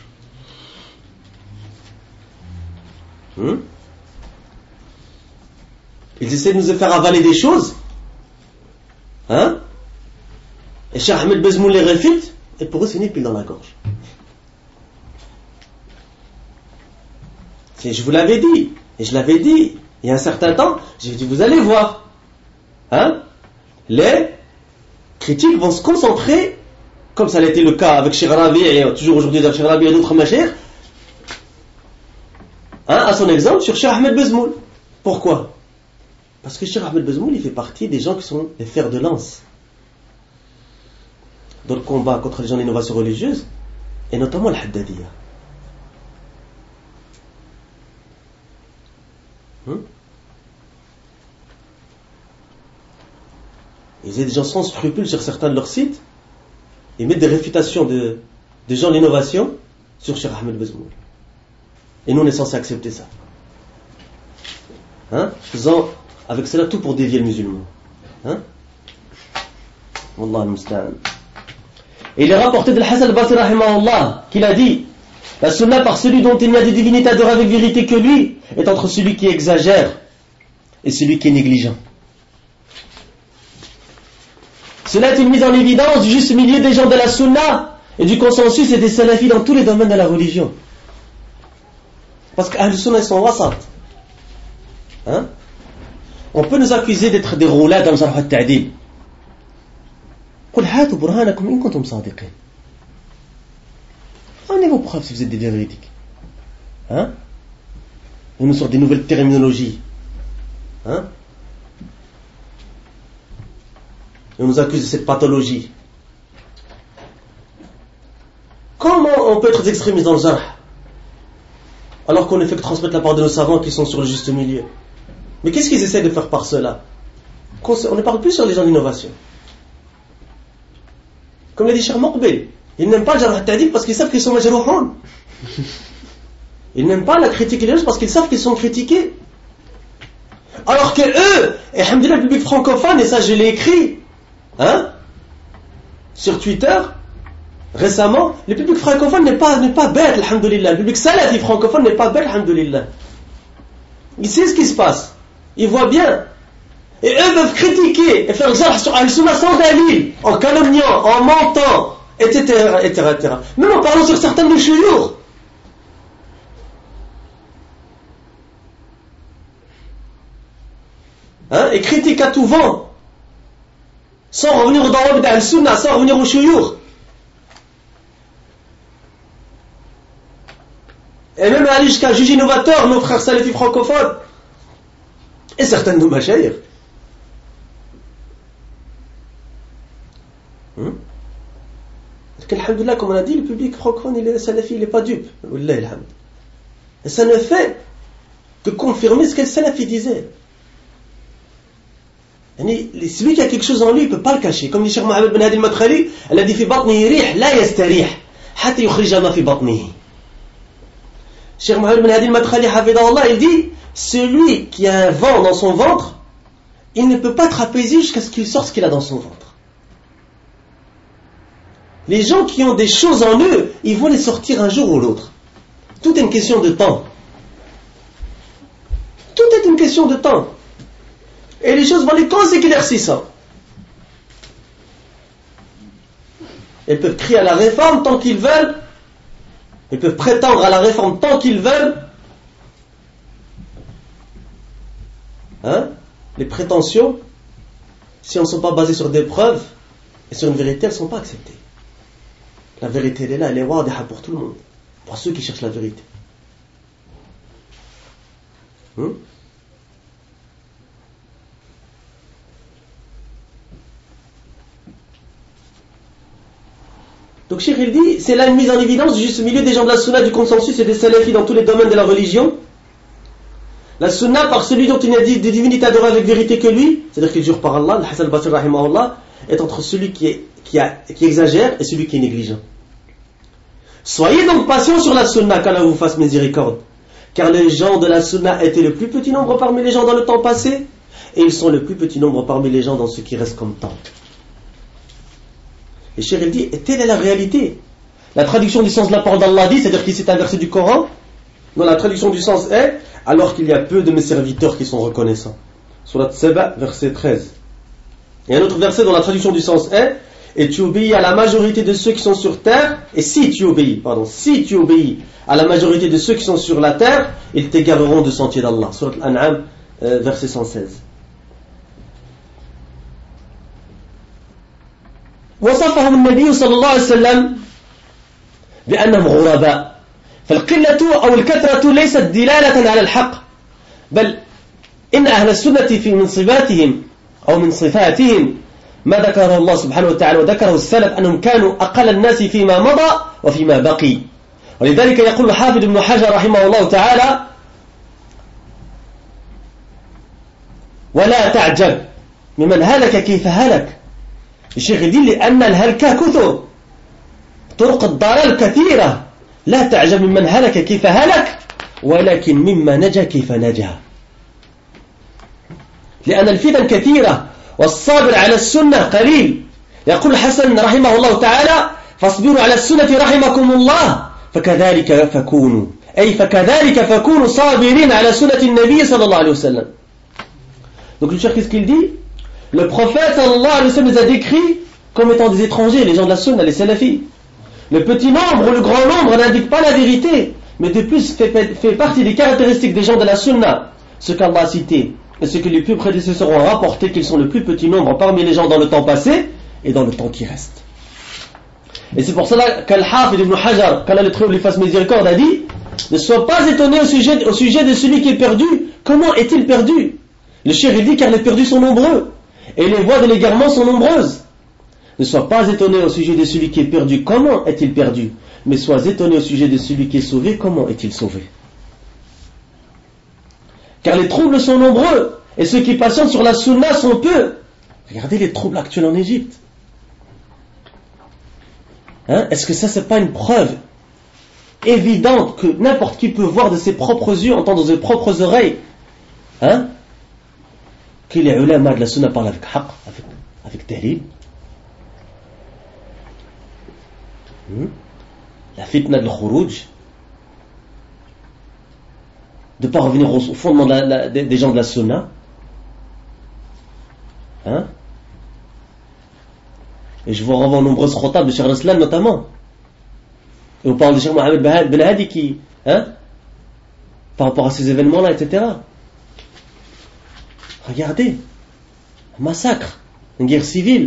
Hmm? Ils essaient de nous faire avaler des choses. Hein? Et Cheikh Ahmed Bazmoul les réfute, et pour eux c'est une épine dans la gorge. C'est, je vous l'avais dit, et je l'avais dit il y a un certain temps, j'ai dit vous allez voir. Hein? Les critiques vont se concentrer, comme ça a été le cas avec Cheikh Rabi, et toujours aujourd'hui avec Cheikh Rabi et d'autres machères, hein, à son exemple, sur Cheikh Ahmed Bazmoul. Pourquoi? Parce que Cheikh Ahmed Bazmoul, il fait partie des gens qui sont les fers de lance dans le combat contre les gens d'innovation religieuse, et notamment le Haddadiyya. Hmm? Ils ont des gens sans scrupules sur certains de leurs sites, et mettent des réfutations de, de gens d'innovation sur Cheikh Ahmed Bazmoul. Et nous, on est censé accepter ça. Hein? Faisant avec cela tout pour dévier le musulman. Hein? Wallah al-musta'an. Et il est rapporté de Hassan al-Basri rahimahullah qu'il a dit, la sunna par celui dont il n'y a de divinité adorée avec vérité que lui est entre celui qui exagère et celui qui est négligent. Cela est une mise en évidence du juste milieu des gens de la sunna et du consensus et des salafis dans tous les domaines de la religion. Parce qu'Ahl Sunna ils sont wasat. Hein? On peut nous accuser d'être des roulades dans Jarh al-Ta'dil. قل هاتوا برهانكم إن كنتم صادقين. Prenez vos preuves si vous êtes des véridiques. Hein? On nous sort des nouvelles terminologies. Hein? Et on nous accuse de cette pathologie. Comment on peut être des extrémistes dans le jarh alors qu'on ne fait que transmettre la parole de nos savants qui sont sur le juste milieu? Mais qu'est-ce qu'ils essaient de faire par cela? On ne parle plus sur les gens d'innovation. Comme l'a dit Cheikh Moqbil, ils n'aiment pas le jarh al-ta'dil parce qu'ils savent qu'ils sont majrouhoun. Ils n'aiment pas la critique religieuse parce qu'ils savent qu'ils sont critiqués. Alors que eux, et alhamdoulilah, le public francophone, et ça je l'ai écrit, hein, sur Twitter, récemment, le public francophone n'est pas, n'est pas bête, alhamdoulilah. Le public salafi francophone n'est pas bête, alhamdoulilah. Il sait ce qui se passe. Il voit bien. Et eux peuvent critiquer et faire le jarh sur Al-Sunnah sans dalil, en calomniant, en mentant, et cetera, et cetera, et cetera. Même en parlant sur certains de nos chouyours. Hein, et critique à tout vent, sans revenir au dawab d'Al-Sunnah, sans revenir au chouyours. Et même aller jusqu'à juger innovateurs, nos frères salafis francophones, et certains de nos mashayikh. Hum? Parce qu'alhamdoulilah, comme on a dit, le public francophone, il est salafi, il n'est pas dupe. Wallah alhamd. Et ça ne fait que confirmer ce que le salafi disait. Celui qui a quelque chose en lui, il ne peut pas le cacher. Comme dit Cheikh Mohamed Ben Hadi al-Madkhali, elle a dit fi batni rih la yastarih hatta yukhrija ma fi batnihi. Cheikh Mohamed Ben Hadi al-Madkhali hafidahullah, il dit celui qui a un vent dans son ventre, il ne peut pas être apaisé jusqu'à ce qu'il sorte ce qu'il a dans son ventre. Les gens qui ont des choses en eux, ils vont les sortir un jour ou l'autre. Tout est une question de temps. Tout est une question de temps. Et les choses vont aller quand c'est qu'éclaircissant. Ils peuvent crier à la réforme tant qu'ils veulent. Ils peuvent prétendre à la réforme tant qu'ils veulent. Hein? Les prétentions, si elles ne sont pas basées sur des preuves et sur une vérité, elles ne sont pas acceptées. La vérité, elle est là, elle est wadiha pour tout le monde. Pour ceux qui cherchent la vérité. Hum? Donc Cheikh il dit, c'est là une mise en évidence du juste milieu des gens de la sunna, du consensus et des salafis dans tous les domaines de la religion. La sunna, par celui dont il n'y a des divinités adorées avec vérité que lui, c'est-à-dire qu'il jure par Allah, le Hassan al-Basri rahimahullah, est entre celui qui, est, qui, a, qui exagère et celui qui est négligent. Soyez donc patients sur la sunna, qu'Allah vous fasse miséricorde. Car les gens de la sunna étaient le plus petit nombre parmi les gens dans le temps passé, et ils sont le plus petit nombre parmi les gens dans ce qui reste comme temps. Et Cheikh il dit, et telle est la réalité. La traduction du sens de la parole d'Allah dit, c'est-à-dire qu'il s'est un verset du Coran, dont la traduction du sens est, alors qu'il y a peu de mes serviteurs qui sont reconnaissants. Surat Saba, verset treize. Et un autre verset dont la traduction du sens est, et tu obéis à la majorité de ceux qui sont sur terre, et si tu obéis, pardon, si tu obéis à la majorité de ceux qui sont sur la terre, ils t'égareront du sentier d'Allah. Surat Al-An'am, euh, verset cent seize. وصفهم النبي صلى الله عليه وسلم بأنهم غرباء فالقلة أو الكثرة ليست دلالة على الحق بل إن أهل السنة في من صفاتهم أو من صفاتهم ما ذكره الله سبحانه وتعالى وذكره السلف أنهم كانوا أقل الناس فيما مضى وفيما بقي ولذلك يقول الحافظ ابن حجر رحمه الله تعالى ولا تعجب ممن هلك كيف هلك الشيخ يقول لأن الهلكة كثر طرق الضلال كثيرة لا تعجب ممن هلك كيف هلك ولكن مما نجا كيف نجا لأن الفتن كثيرة والصابر على السنة قليل يقول الحسن رحمه الله تعالى فاصبروا على السنة رحمكم الله فكذلك فكونوا أي فكذلك فكونوا صابرين على سنة النبي صلى الله عليه وسلم. Donc le cheikh qu'est-ce qu'il dit? Le prophète sallallahu alayhi wa sallam les a décrits comme étant des étrangers, les gens de la sunna, les salafis. Le petit nombre ou le grand nombre n'indique pas la vérité, mais de plus fait, fait partie des caractéristiques des gens de la sunna, ce qu'Allah a cité et ce que les plus prédécesseurs ont rapporté qu'ils sont le plus petit nombre parmi les gens dans le temps passé et dans le temps qui reste. Et c'est pour cela qu'Al-Hafid ibn Hajar, qu'Allah le Très-Haut lui fasse miséricorde, a dit: ne sois pas étonné au sujet, au sujet de celui qui est perdu. Comment est-il perdu? Le cheikh il dit: car les perdus sont nombreux et les voies de l'égarement sont nombreuses. Ne sois pas étonné au sujet de celui qui est perdu. Comment est-il perdu? Mais sois étonné au sujet de celui qui est sauvé. Comment est-il sauvé? Car les troubles sont nombreux et ceux qui patientent sur la sunna sont peu. Regardez les troubles actuels en Égypte. Hein? Est-ce que ça c'est pas une preuve évidente que n'importe qui peut voir de ses propres yeux, entendre de ses propres oreilles, hein, que les ulama de la sunna parlent avec haqq, avec, avec dalil? Hmm? La fitna de l'khuruj, de ne pas revenir au fondement de la, la, des, des gens de la sunna, hein? Et je vous renvoie aux nombreuses khotab de Cheikh al-Islam notamment. Et on parle de Cheikh Mohamed Ben Hadi qui, hein, par rapport à ces événements-là, et cetera. Regardez, un massacre, une guerre civile.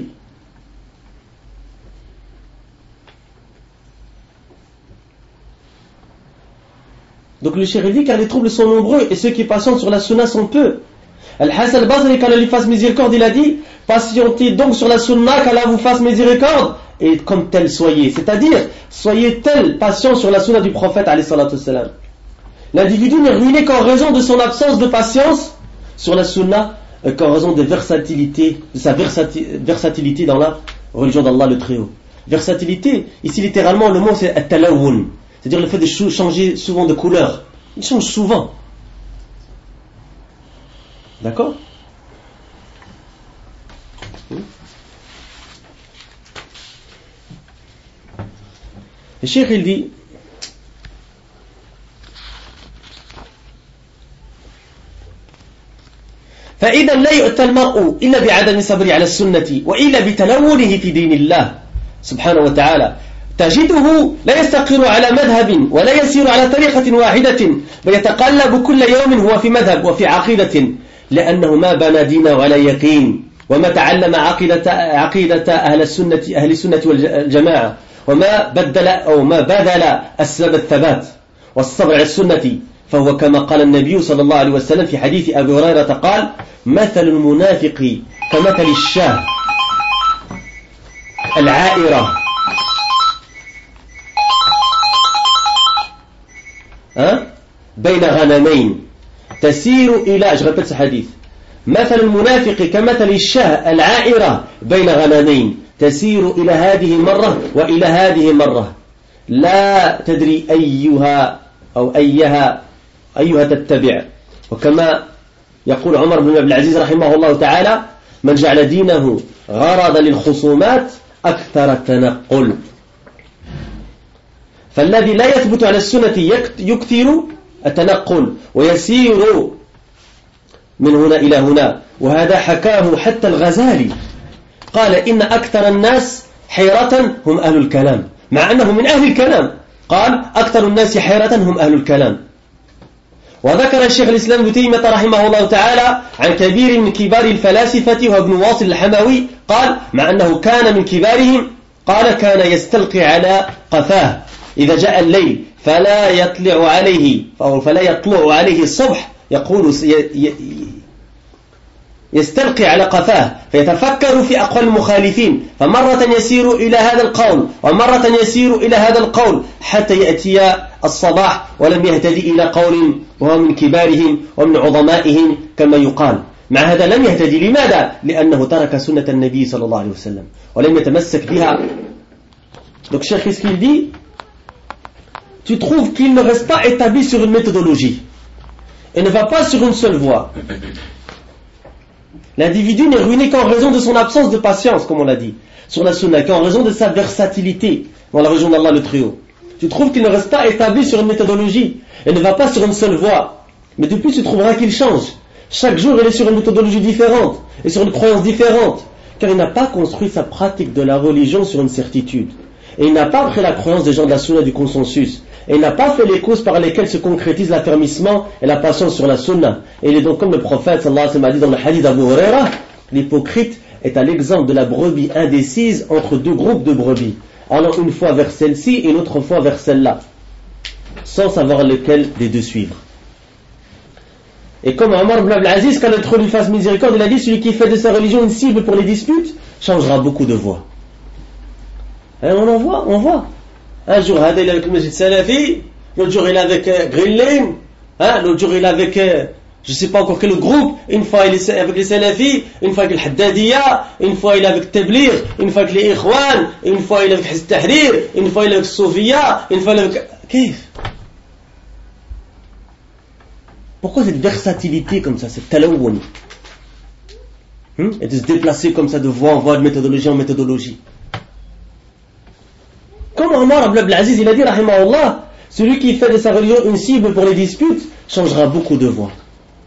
Donc le cheikh dit car les troubles sont nombreux et ceux qui patientent sur la sunna sont peu. Al-Hassan al-Basri, qu'Allah lui fasse miséricorde, il a dit: patientez donc sur la sunna, qu'Allah vous fasse miséricorde, et comme tel soyez. C'est-à-dire, soyez tel patient sur la sunna du prophète alayhi salatu wassalam. L'individu n'est ruiné qu'en raison de son absence de patience sur la sunna, qu'en raison de, versatilité, de sa versati- versatilité dans la religion d'Allah le Très-Haut. Versatilité, ici littéralement le mot c'est at-talawun, c'est-à-dire le fait de changer souvent de couleur. Il change souvent. D'accord? Le cheikh il dit: فإذا لا يؤتى المرء إلا بعدم صبره على السنة وإلا بتلونه في دين الله سبحانه وتعالى تجده لا يستقر على مذهب ولا يسير على طريقة واحدة بل يتقلب كل يوم هو في مذهب وفي عقيدة لأنه ما بنى دين ولا يقين وما تعلم عقيدة, عقيدة أهل السنة أهل السنة والجماعة وما بدل أو ما بدل أسباب الثبات والصبر على السنة فهو كما قال النبي صلى الله عليه وسلم في حديث أبي هريرة قال: مثل المنافق كمثل الشاة العائرة أه؟ بين غنمين تسير إلى je répète ce hadith مثل المنافق كمثل الشاة العائرة بين غنمين تسير إلى هذه مرة وإلى هذه مرة لا تدري أيها أو أيها أيها تتبع وكما يقول عمر بن عبد العزيز رحمه الله تعالى: من جعل دينه غرضا للخصومات أكثر التنقل. فالذي لا يثبت على السنة يكثر التنقل ويسير من هنا إلى هنا. وهذا حكاه حتى الغزالي قال: إن أكثر الناس حيرة هم أهل الكلام، مع أنه من أهل الكلام. قال: أكثر الناس حيرة هم أهل الكلام. وذكر الشيخ الإسلام ابن تيمية رحمه الله تعالى عن كبير من كبار الفلاسفة وهو ابن واصل الحموي قال: مع أنه كان من كبارهم، قال: كان يستلقي على قفاه إذا جاء الليل فلا يطلع عليه أو فلا يطلع عليه الصبح يقول يستلقي على قفاه فيتفكر في أقوال المخالفين، فمرة يسير إلى هذا القول ومرة يسير إلى هذا القول حتى يأتي الصباح ولم يهتدي إلى قول وهو من كبارهم ومن عظمائهم كما يقال. مع هذا لم يهتدي. لماذا؟ لأنه ترك سنة النبي صلى الله عليه وسلم ولم يتمسك بها. Donc Cheikh, qu'est-ce qu'il dit? Tu trouves qu'il ne reste pas établi sur une méthodologie et ne va pas sur une seule voie. L'individu n'est ruiné qu'en raison de son absence de patience, comme on l'a dit, sur la sunna, qu'en raison de sa versatilité dans la religion d'Allah le Très-Haut. Tu trouves qu'il ne reste pas établi sur une méthodologie et ne va pas sur une seule voie. Mais depuis, tu trouveras qu'il change. Chaque jour, il est sur une méthodologie différente et sur une croyance différente. Car il n'a pas construit sa pratique de la religion sur une certitude. Et il n'a pas pris la croyance des gens de la sunna du consensus. Et il n'a pas fait les causes par lesquelles se concrétise l'affermissement et la patience sur la sunna. Et il est donc comme le prophète sallallahu alayhi wa sallam a dit dans le hadith d'Abu Huraira, l'hypocrite est à l'exemple de la brebis indécise entre deux groupes de brebis, allant une fois vers celle-ci et une autre fois vers celle-là, sans savoir lequel des deux suivre. Et comme Omar ibn Abdul Aziz, quand l'être lui fasse miséricorde, il a dit, celui qui fait de sa religion une cible pour les disputes, changera beaucoup de voix. Et on en voit, on voit. Un jour, il est avec le Masjid Salafi, l'autre jour, il est avec euh, Green Lane, hein, l'autre jour, il est avec, euh, je ne sais pas encore quel groupe, une fois, il est avec les Salafis, une fois avec le Haddadiyya, une fois, il est avec Tabligh, une fois avec les Ikhwan, une fois, il est avec Hizb Tahrir, une fois, il est avec Soufia, une fois, il est avec... Qu'est-ce? Pourquoi cette versatilité comme ça, cette talawun, hum, et de se déplacer comme ça de voix en voix, de méthodologie en méthodologie? Comme Omar ibn Abdul Aziz, il a dit, rahimahullah, celui qui fait de sa religion une cible pour les disputes, changera beaucoup de voix.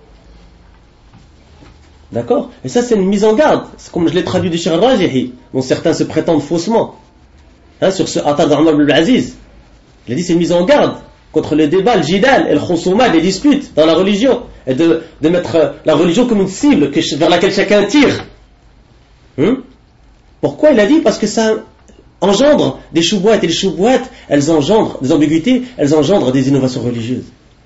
D'accord? Et ça, c'est une mise en garde. C'est comme je l'ai traduit du Cheikh al-Rajihi, dont certains se prétendent faussement. Hein, sur ce atta d'Omar ibn Abdul Aziz. Il a dit, c'est une mise en garde contre le débat, le jidal, et le khusuma, les disputes dans la religion. Et de, de mettre la religion comme une cible que, vers laquelle chacun tire. Hum? Pourquoi il a dit? Parce que ça engendre des choubouettes, et les choubouettes, elles engendrent des ambiguïtés, elles engendrent des innovations religieuses.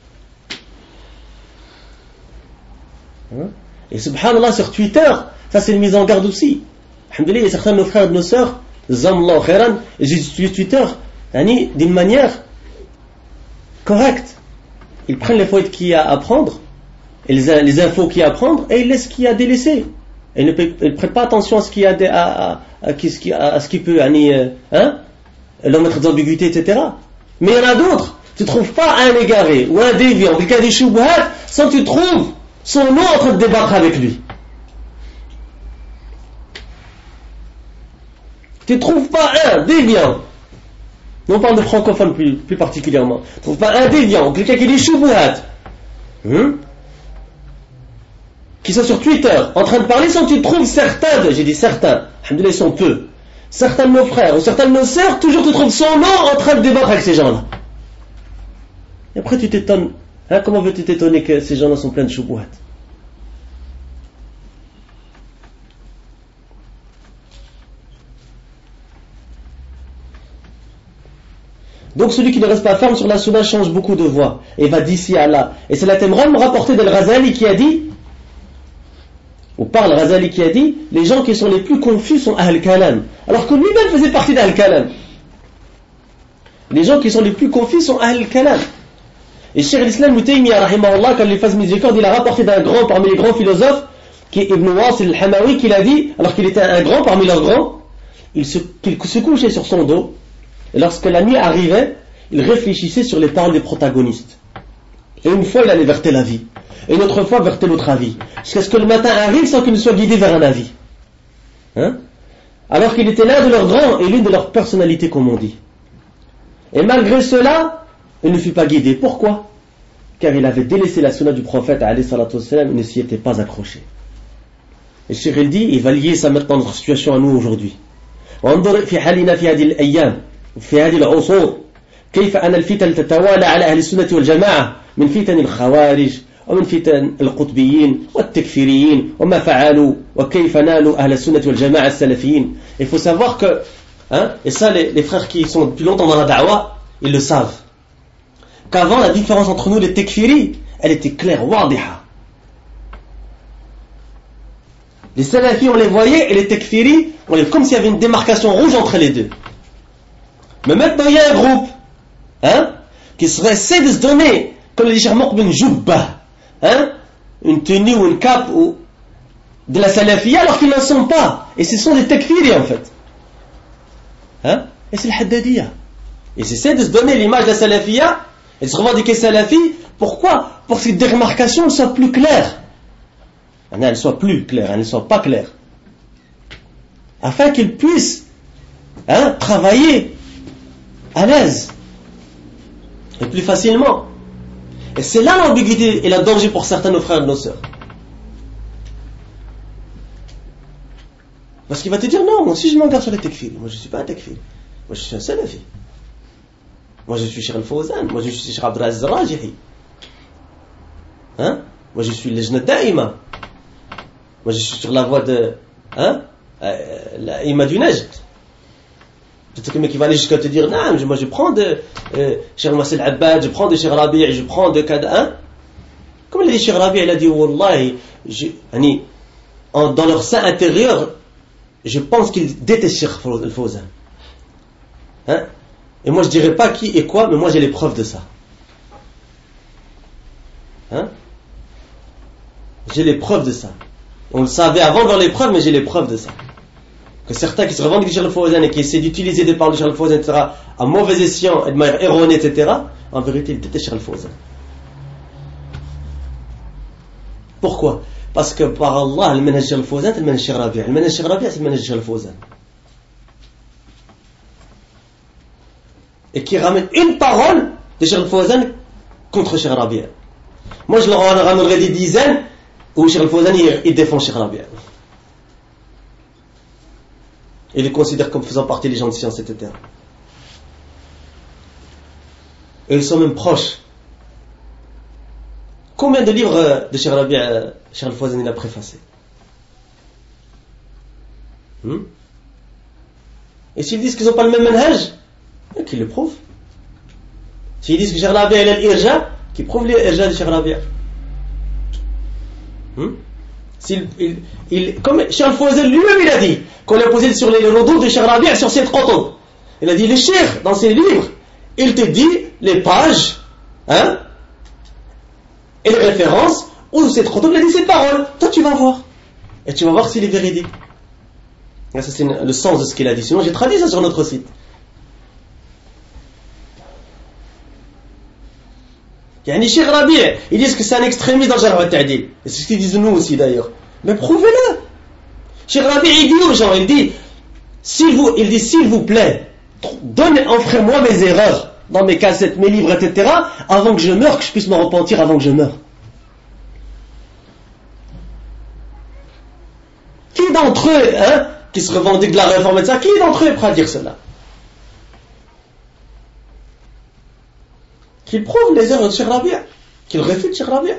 Hein? Et subhanallah, sur Twitter, ça c'est une mise en garde aussi. Alhamdulillah, il y a certains de nos frères et de nos sœurs, Zamullah khairan, et j'utilise Twitter d'une manière correcte. Ils prennent les fautes qu'il y a à prendre, et les, les infos qu'il y a à prendre, et ils laissent ce qu'il y a à délaisser. Et ils ne, ils ne prêtent pas attention à ce qu'il y a à, à, à, à, à ce qui peut hein, leur mettre des ambiguïtés, et cetera. Mais il y en a d'autres. Tu ne trouves pas un égaré ou un déviant, quelqu'un des choubouhat, sans que tu trouves son nom en train de débattre avec lui. Tu ne trouves pas un déviant. Non, on parle de francophones plus, plus particulièrement. Tu ne trouves pas un déviant, quelqu'un qui dit choubouhat, hum, qui sont sur Twitter, en train de parler sans que tu trouves certains, de, j'ai dit certains, alhamdoulilah, ils sont peu, certains de nos frères ou certains de nos sœurs, toujours tu trouves son nom en train de débattre avec ces gens-là. Et après tu t'étonnes, hein, comment veux-tu t'étonner que ces gens-là sont pleins de choubouhat? Donc celui qui ne reste pas ferme sur la sunna change beaucoup de voix et va d'ici à là. Et c'est la Temram rapportée d'Al-Ghazali qui a dit, ou par Al-Ghazali qui a dit, les gens qui sont les plus confus sont Ahl Kalam, alors que lui-même faisait partie d'Ahl Kalam. Les gens qui sont les plus confus sont Ahl Kalam. Et Cheikh l'Islam Ibn Taymiyyah rahimahullah, quand il fasse miséricorde, il a rapporté d'un grand parmi les grands philosophes, qui est Ibn Wasil al-Hamawi, qu'il a dit, alors qu'il était un grand parmi leurs grands, il se, qu'il se couchait sur son dos. Et lorsque la nuit arrivait, il réfléchissait sur les paroles des protagonistes. Et une fois, il allait vers tel avis. Et une autre fois, vers tel autre avis. Jusqu'à ce que le matin arrive sans qu'il ne soit guidé vers un avis. Hein? Alors qu'il était l'un de leurs grands et l'une de leurs personnalités, comme on dit. Et malgré cela, il ne fut pas guidé. Pourquoi? Car il avait délaissé la sunna du prophète, alayhi salatu wassalam, il ne s'y était pas accroché. Et Cheikh il dit, il va lier ça maintenant dans notre situation à nous aujourd'hui. وانظر في حالنا في هذه الأيام في هذه العصور كيف أن الفتن تتوالى على أهل السنة والجماعة من فتن الخوارج ومن فتن القطبيين والتكفيريين وما فعلوا وكيف نالوا أهل السنة والجماعة السلفيين. Il faut savoir que, hein, et ça les, les frères qui sont depuis longtemps dans la da'wa, ils le savent, qu'avant la différence entre nous les tekfiri, elle était claire, wadiha. Les salafis on les voyait et les tekfiri, on les, comme s'il y avait une démarcation rouge entre les deux. Mais maintenant il y a un groupe, hein, qui serait essaie de se donner, comme le dit Cheikh Moqbil, une jubba, hein, une tenue ou une cape ou de la salafia, alors qu'ils n'en sont pas. Et ce sont des tekfiri en fait. Hein, et c'est le haddadiyya. Ils essaient de se donner l'image de la salafia et de se revendiquer salafi. Pourquoi? Pour que cette démarcation soit plus claire. Elle soit plus claire, elle ne soit pas claire. Afin qu'ils puissent, hein, travailler à l'aise et plus facilement. Et c'est là l'ambiguïté et le danger pour certains de nos frères et de nos sœurs. Parce qu'il va te dire non, moi aussi je m'engage sur les tekfiri. Moi je ne suis pas un tekfiri. Moi je suis un salafi. Moi je suis Cheikh Al-Fawzan. Moi je suis Cheikh Abdel Aziz Rajihi. Hein? Moi je suis Lejna Daïma. Moi je suis sur la voie de hein? euh, la Ima du Najd. Peut-être que le mec qui va aller jusqu'à te dire non, moi je prends de euh, Cheikh Massil Abbad, je prends de Cheikh Rabi', je prends de Kada. Hein? Comme il a dit Cheikh Rabi', il a dit Wallahi, je, dans leur sein intérieur, je pense qu'ils détestent Cheikh Al-Fawzan. Hein? Et moi je dirais pas qui et quoi, mais moi j'ai les preuves de ça. Hein? J'ai les preuves de ça. On le savait avant de voir les preuves, mais j'ai les preuves de ça. Que certains qui se revendiquent de Cheikh Al-Fawzan et qui essaient d'utiliser des paroles de Cheikh Al-Fawzan, et cetera, à mauvais escient et de manière erronée, et cetera, en vérité, ils détestent Cheikh Al-Fawzan. Pourquoi? Parce que par Allah, le manhaj Cheikh Al-Fawzan, c'est le manhaj Cheikh Rabi'. Le manhaj Cheikh Rabi', c'est le manhaj Cheikh Al-Fawzan. Et qui ramène une parole de Cheikh Al-Fawzan contre Cheikh Rabi'. Moi, je leur ramènerai des dizaines où Cheikh Al-Fawzan, il, il défend Cheikh Rabi'. Il les considère comme faisant partie des gens de science, et cetera. Et ils sont même proches. Combien de livres de Cheikh Rabi', Cheikh Al-Fawzan, il a préfacé? hmm? Et s'ils disent qu'ils n'ont pas le même manhaj, qu'ils le prouvent. S'ils disent que Cheikh Rabi' il a l'irja, qu'ils prouvent l'irja de Cheikh Rabi'. hmm? S'il, il, il, comme Cheikh Al-Fawzan lui-même il a dit qu'on l'a posé sur les rodous de Cheikh Rabi' sur cette qutub. Il a dit le cheikh dans ses livres il te dit les pages hein, et les références où cette qutub il a dit ces paroles. Toi tu vas voir et tu vas voir s'il est véridique. Et ça c'est le sens de ce qu'il a dit. Sinon j'ai traduit ça sur notre site. Yani Cheikh Rabi' ils disent que c'est un extrémiste dans le jarh wa ta'dil. Et c'est ce qu'ils disent nous aussi d'ailleurs. Mais prouvez-le. Cheikh Rabi' il dit aux gens, il dit s'il vous, il dit s'il vous plaît, donnez, offrez-moi mes erreurs dans mes cassettes, mes livres, et cetera avant que je meure, que je puisse me repentir avant que je meure. Qui d'entre eux, hein, qui se revendiquent de la réforme et ça, qui d'entre eux est prêt à dire cela? Qu'il prouve les erreurs de Cheikh Rabi', qu'il réfute Cheikh Rabi',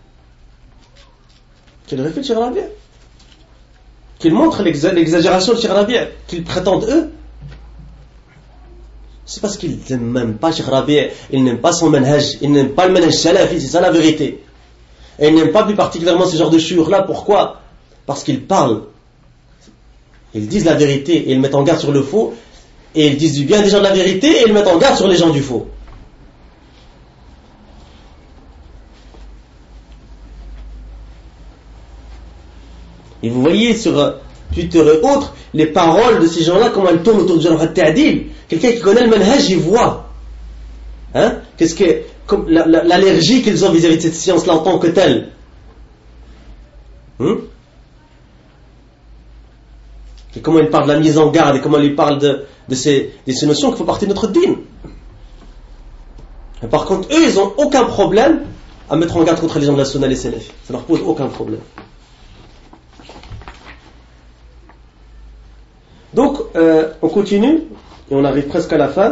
qu'il réfute Cheikh Rabi', qu'il montre l'exagération de Cheikh Rabi', qu'ils prétendent eux. C'est parce qu'ils n'aiment même pas Cheikh Rabi', ils n'aiment pas son manhaj, ils n'aiment pas le manhaj salafi, c'est ça la vérité. Et ils n'aiment pas plus particulièrement ce genre de chiour-là. Pourquoi? Parce qu'ils parlent, ils disent la vérité et ils mettent en garde sur le faux, et ils disent du bien des gens de la vérité et ils mettent en garde sur les gens du faux. Et vous voyez sur Twitter et autres, les paroles de ces gens-là, comment elles tournent autour du jarh wa ta'dil. Quelqu'un qui connaît le manhaj, il voit. Hein? Qu'est-ce que, comme la, la, l'allergie qu'ils ont vis-à-vis de cette science-là en tant que telle. Hum? Et comment ils parlent de la mise en garde, et comment ils parlent de, de, ces, de ces notions qui font partie de notre dîn. Et par contre, eux, ils n'ont aucun problème à mettre en garde contre les gens de la sunna et les salafis. Ça leur pose aucun problème. Donc, euh, on continue, et on arrive presque à la fin.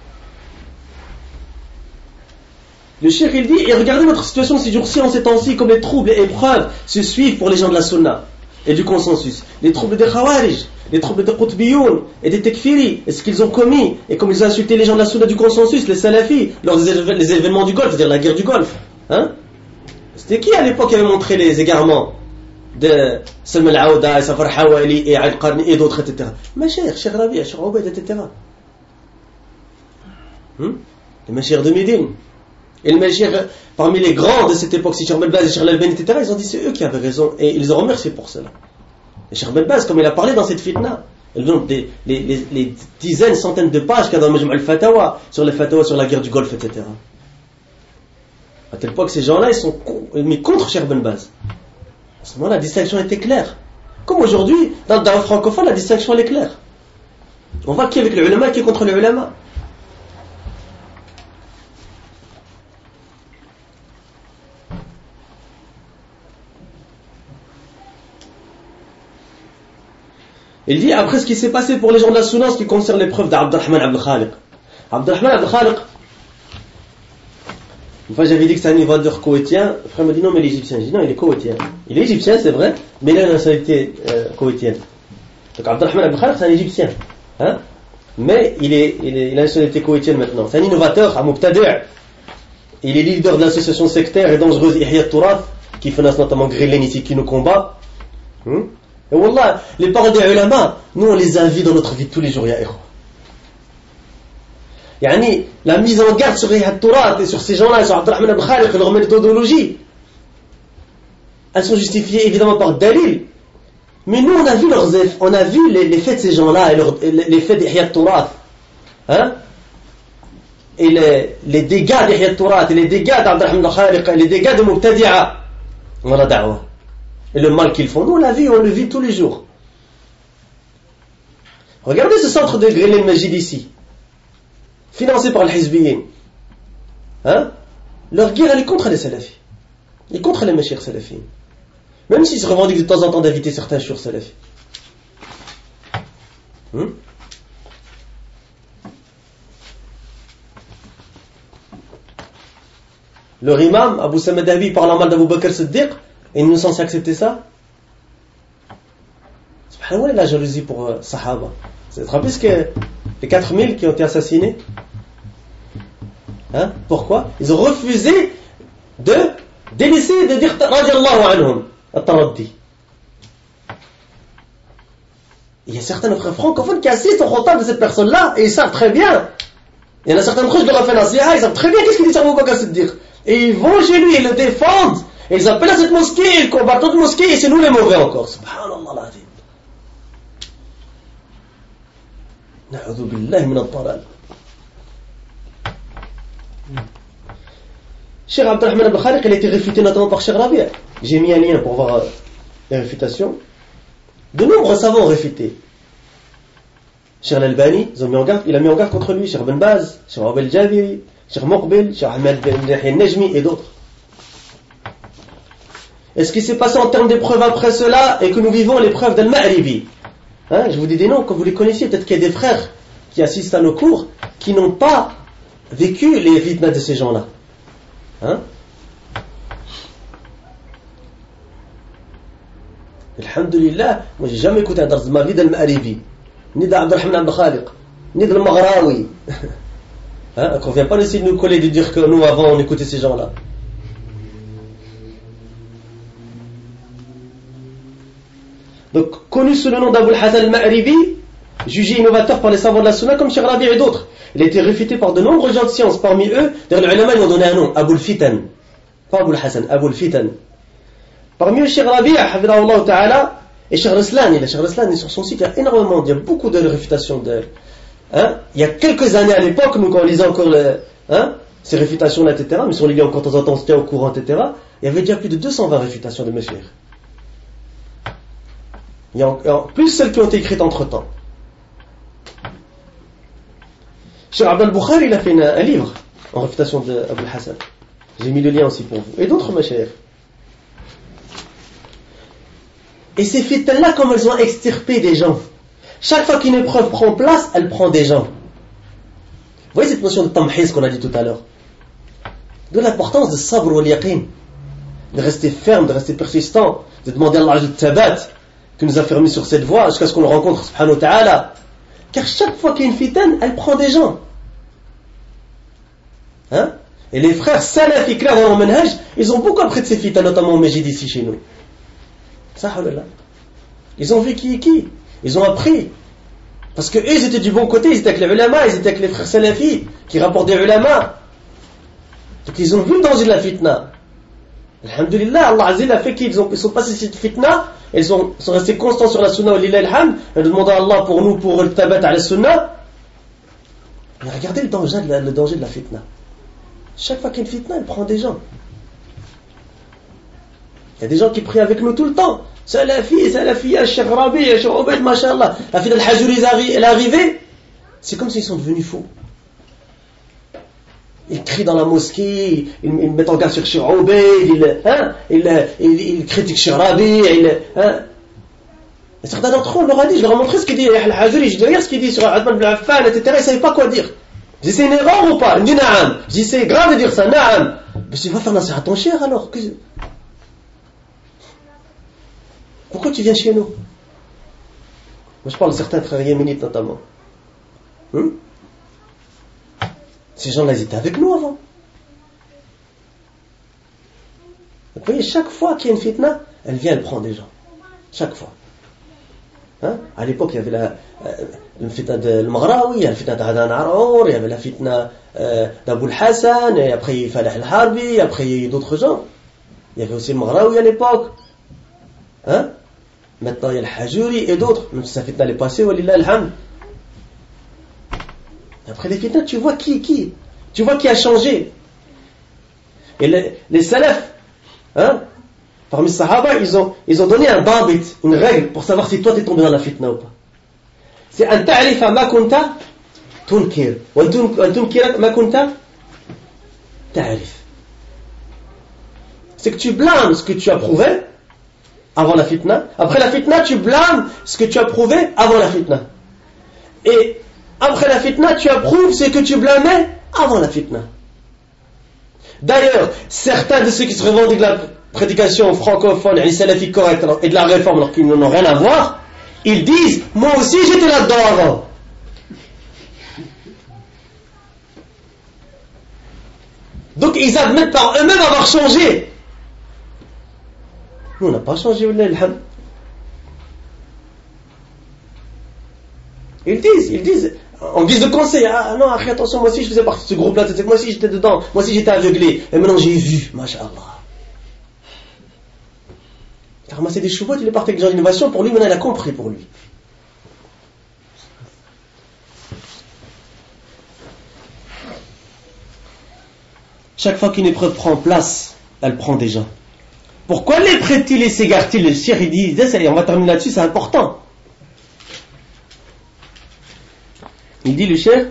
Le cheikh il dit, et regardez votre situation ces jours-ci, en ces temps-ci, comme les troubles et épreuves se suivent pour les gens de la sunna et du consensus. Les troubles des khawarij, les troubles des qutbiyoun et des tekfiri, et ce qu'ils ont commis, et comme ils ont insulté les gens de la sunna du consensus, les salafis, lors des éve- les événements du Golfe, c'est-à-dire la guerre du Golfe. Hein? C'était qui à l'époque qui avait montré les égarements de Salman al-Aouda, Safar Hawali et Al-Qarni et d'autres, et cetera. Ma chère, Cheikh Rabi', Cheikh Obaid, et cetera. Hmm? Les machères de Médine. Et les machères, parmi les grands de cette époque, si Cheikh Ben Baz et Cheikh Al-Albani, et cetera, ils ont dit c'est eux qui avaient raison et ils ont remercié pour cela. Et Cheikh Ben Baz, comme il a parlé dans cette fitna, il donne des, les, les, les dizaines, centaines de pages qu'il y a dans Majma' al-Fatawa, sur les Fatawa, sur la guerre du Golfe, et cetera. À tel point que ces gens-là, ils sont mis contre Cheikh Ben Baz. À ce moment-là, la distinction était claire. Comme aujourd'hui, dans le dawa francophone, la distinction elle est claire. On voit qui est avec le ulama et qui est contre le ulama. Il dit après ce qui s'est passé pour les gens de la Sunna, ce qui concerne les preuves d'Abdurrahman Abdel Khaliq. Abdurrahman Abdel Khaliq, une fois j'avais dit que c'est un évadeur koweïtien, le frère m'a dit non mais l'Égyptien. J'ai dit non, il est koweïtien. Il est égyptien, c'est vrai, mais il a une nationalité euh, koweïtienne. Donc Abdurrahman Abdel Khaliq c'est un Égyptien. Hein? Mais il, est, il, est, il a une nationalité koweïtienne maintenant. C'est un innovateur, un mubtadi'. Il est leader de l'association sectaire et dangereuse Ihya Turath, qui finance notamment Grillen ici, qui nous combat. Hum? Et wallah, les paroles des ulama, nous on les a vues dans notre vie de tous les jours, ya ikhwa. Yani, la mise en garde sur Ihya Turath et sur ces gens-là, sur Abdurrahman Abdel Khaliq et leur méthodologie, elles sont justifiées évidemment par dalil. Mais nous on a vu leurs effets, on a vu les, les faits de ces gens-là et, leur, et les faits d'Ihya Turath. Hein? Et les, les dégâts d'Ihya Turath, et les dégâts d'Abdurrahman Abdel Khaliq, et les dégâts de Mubtadi'a, on a da'wa. Et le mal qu'ils font, nous on l'a vu, on le vit tous les jours. Regardez ce centre de Grillen Majid ici, financé par le Hizbiyin. Hein? Leur guerre elle est contre les salafis, et contre les mashayikh salafis. Même s'ils se revendiquent de temps en temps d'inviter certains chours salafis. Hum? Leur imam, Abu Samad Dabi, parlant mal d'Abu Bakr Siddiq, et ils ne sont censés accepter ça. Subhanallah, la jalousie pour euh, Sahaba. Vous vous rappelez ce que les quatre mille qui ont été assassinés? Hein? Pourquoi? Ils ont refusé de délaisser, de dire radiallahu anhum, at-taraddi. Il y a certains frères francophones qui assistent au khatab de cette personne-là, et ils savent très bien. Il y en a certains proches de la Nasiha, ils savent très bien qu'est-ce qu'il dit sur Abu Bakr Siddiq. Et ils vont chez lui, ils le défendent, et ils appellent à cette mosquée, ils combattent toute mosquée, et c'est nous les mauvais encore. Subhanallah l'azim. Na'udhu billahi min al-talal. Cheikh Abdurrahman Abdel Khaliq, il a été réfuté notamment par Cheikh Rabi'. J'ai mis un lien pour voir les réfutations. De nombreux savants ont réfuté. Cheikh Al-Albani, ils ont mis en garde, il a mis en garde contre lui, Cheikh Ben Baz, Cheikh Abel Jabiri, Cheikh Muqbil, Cheikh Ahmed Ben Yahya Najmi et d'autres. Et ce qui s'est passé en termes d'épreuves après cela, et que nous vivons l'épreuve d'Al-Ma'ribi. Hein, je vous dis des noms, quand vous les connaissiez, peut-être qu'il y a des frères qui assistent à nos cours, qui n'ont pas vécu les fitnas de ces gens-là. Hein? Alhamdulillah, moi j'ai jamais écouté un dars de ma vie d'Al-Ma'ribi, ni d'Abdurrahman Abdel Khaliq, ni de Al-Maghrawi. Hein? Qu'on ne vient pas essayer de nous coller, de dire que nous avant on écoutait ces gens-là. Donc, connu sous le nom d'Abul Hasan al-Ma'ribi, jugé innovateur par les savants de la Sunna comme Cheikh Rabi' et d'autres. Il a été réfuté par de nombreux gens de science. Parmi eux, d'ailleurs les ulama ils ont donné un nom, Abul Fitan. Pas Abul Hasan, Abul Fitan. Parmi eux, Cheikh Rabi', hafidahullah ta'ala, et Cheikh Raslan. Et Cheikh Raslan, sur son site, il y a énormément, il y a beaucoup de réfutations de. Hein? Il y a quelques années à l'époque, nous quand on lisait encore le, hein, ces réfutations-là, et cetera, mais si on les lit encore de temps en temps, on se tient au courant, et cetera, il y avait déjà plus de deux cent vingt réfutations de Meshir. Il y a en plus celles qui ont été écrites entre temps. Cheikh Abdel Bukhari, il a fait une, un livre en réfutation d'Abul Hassan. J'ai mis le lien aussi pour vous. Et d'autres mashayikh. Et ces fitnes-là, comme elles ont extirpé des gens, chaque fois qu'une épreuve prend place, elle prend des gens. Vous voyez cette notion de tamhiz qu'on a dit tout à l'heure, de l'importance de sabr wal yaqin, de rester ferme, de rester persistant, de demander à Allah de tabat, qui nous a fermés sur cette voie jusqu'à ce qu'on le rencontre subhanahu wa ta'ala. Car chaque fois qu'il y a une fitane, elle prend des gens. Hein? Et les frères salafis clairs dans leur manhaj, ils ont beaucoup appris de ces fitanes, notamment au Majid ici chez nous. Ça, halala. Ils ont vu qui est qui. Ils ont appris. Parce que eux, ils étaient du bon côté, ils étaient avec les ulama, ils étaient avec les frères salafis, qui rapportent des ulama. Donc ils ont vu le danger de la fitna. Alhamdulillah, Allah Azza a fait qu'ils ont, ils sont passés cette fitna, ils sont, sont restés constants sur la sunna, wa lillahi alhamd, et nous demandons à Allah pour nous, pour le tabat à la sunna. Mais regardez le danger de la, le danger de la fitna. Chaque fois qu'il y a une fitna, elle prend des gens. Il y a des gens qui prient avec nous tout le temps. Salafi, Salafi, Cheikh Rabi, Cheikh Obeid, mashallah. La fille d'Al-Hajouri, elle est arrivée. C'est comme s'ils sont devenus fous. Ils crient dans la mosquée, ils, ils mettent en garde sur Cheikh Obeid, ils, hein, ils, ils, ils critiquent Cheikh Rabi, ils, hein. Et certains d'entre eux, on leur a dit, je leur ai montré ce qu'il dit, Al-Hajuri, je dis, regarde ce qu'il dit sur Adman ibn Affan, et cetera. Ils ne savaient pas quoi dire. Je dis, c'est une erreur ou pas? Il me dit, naam. Je dis, c'est grave de dire ça, naam. Mais tu vas faire nasiha à ton cher alors. Que... Pourquoi tu viens chez nous? Moi, je parle de certains frères yéménites notamment. Hum? Ces gens-là, ils étaient avec nous avant. Vous voyez, chaque fois qu'il y a une fitna, elle vient, elle prend des gens. Chaque fois. Hein? À l'époque, il y avait la, euh, le fitna de Al-Maghraoui, il y avait la fitna d'Adan Araour, il y avait la fitna euh, d'Abou Hassan, et après il y avait Al-Harbi, après il y a eu d'autres gens. Il y avait aussi le Maghraoui à l'époque. Hein? Maintenant, il y a Al-Hajuri et d'autres. Même si sa fitna est passée, walillah alhamd. Après les fitnas, tu vois qui, qui Tu vois qui a changé. Et les, les salafs, hein, parmi les sahaba, ils ont, ils ont donné un dabit, une règle, pour savoir si toi tu es tombé dans la fitna ou pas. C'est un ta'rifa ma kunta tunkir, wa tunkir ma kunta ta'rif. C'est que tu blâmes ce que tu as prouvé avant la fitna. Après la fitna, tu blâmes ce que tu as prouvé avant la fitna. Et après la fitna, tu approuves ce que tu blâmais avant la fitna. D'ailleurs, certains de ceux qui se revendiquent de la prédication francophone et salafique correcte et de la réforme alors qu'ils n'en ont rien à voir, ils disent, moi aussi j'étais là-dedans avant. Donc ils admettent par eux-mêmes avoir changé. Nous on n'a pas changé, alhamdulillah. Ils disent, ils disent, en guise de conseil, ah non, attention, moi aussi je faisais partie de ce groupe-là, moi aussi j'étais dedans, moi aussi j'étais aveuglé, et maintenant j'ai vu, masha'Allah. Il a ramassé des chevaux, il est parti avec des gens d'innovation, pour lui, maintenant il a compris pour lui. Chaque fois qu'une épreuve prend place, elle prend des gens. Pourquoi les prête-t-il et s'égare-t-il? Le cheikh il dit, on va terminer là-dessus, c'est important. Il dit le cheikh,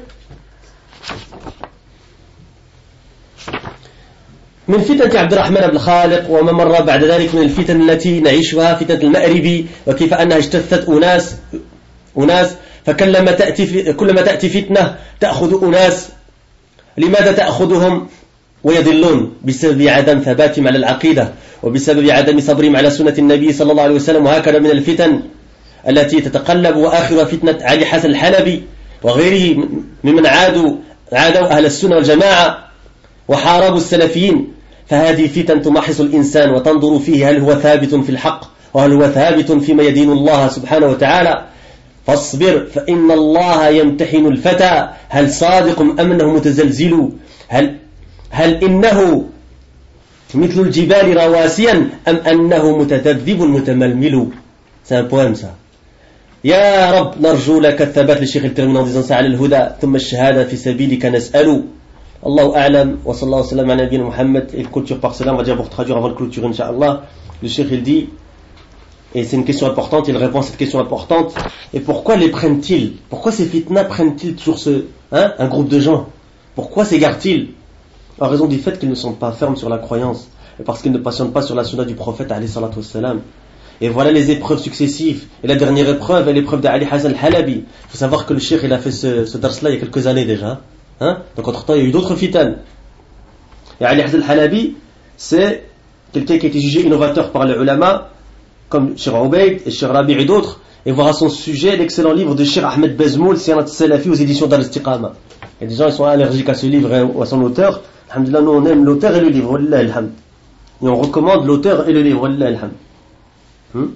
من فتنة عبد الرحمن بن خالق وما مر بعد ذلك من الفتن التي نعيشها فتنة المأربي وكيف أنها اجتثت أناس أناس فكلما تأتي كلما تأتي فتنة تأخذ أناس لماذا تأخذهم ويضلون بسبب عدم ثباتهم على العقيدة وبسبب عدم صبرهم على سنة النبي صلى الله عليه وسلم وهكذا من الفتن التي تتقلب وآخر فتنة علي حسن الحلبي وغيره ممن عادوا عادوا أهل السنة والجماعة وحاربوا السلفيين فهذه فتن تمحص الإنسان وتنظر فيه هل هو ثابت في الحق وهل هو ثابت فيما يدين الله سبحانه وتعالى فاصبر فإن الله يمتحن الفتى هل صادق أم أنه متزلزل هل, هل إنه مثل الجبال رواسيا أم أنه متذبذب متململ. C'est un poème ça. يا رب نرجو لك الثبات للشيخ الترمذي en disant ça على الهدى ثم الشهادة في سبيلك نسأل الله أعلم وصلى الله وسلم على نبينا محمد. Et clôture par cela, on va dire pour traduire avant de clôturer Inch'Allah. Le cheikh il dit, et c'est une question importante, il répond à cette question importante, et pourquoi les prennent-ils? Pourquoi ces fitnas prennent-ils toujours ce, hein, un groupe de gens? Pourquoi s'égarent-ils? En raison du fait qu'ils ne sont pas fermes sur la croyance, et parce qu'ils ne patientent pas sur la sunna du prophète alayhi salatu wassalam. Et voilà les épreuves successives. Et la dernière épreuve est l'épreuve d'Ali Hassan al-Halabi. Il faut savoir que le cheikh il a fait ce, ce dars-là il y a quelques années déjà. Hein? Donc entre temps il y a eu d'autres fitans. Et Ali Hassan al-Halabi, c'est quelqu'un qui a été jugé innovateur par les ulama, comme Cheikh Ubayd et Cheikh Rabi et d'autres. Et voir à son sujet l'excellent livre de Cheikh Ahmed Bezmoul, Siyanat Salafi aux éditions d'Al-Istiqama. Et des gens ils sont allergiques à ce livre et à son auteur. Alhamdulillah, nous on aime l'auteur et le livre. Wallah alhamd. Et on recommande l'auteur et le livre. Wallah alhamd. Hmm?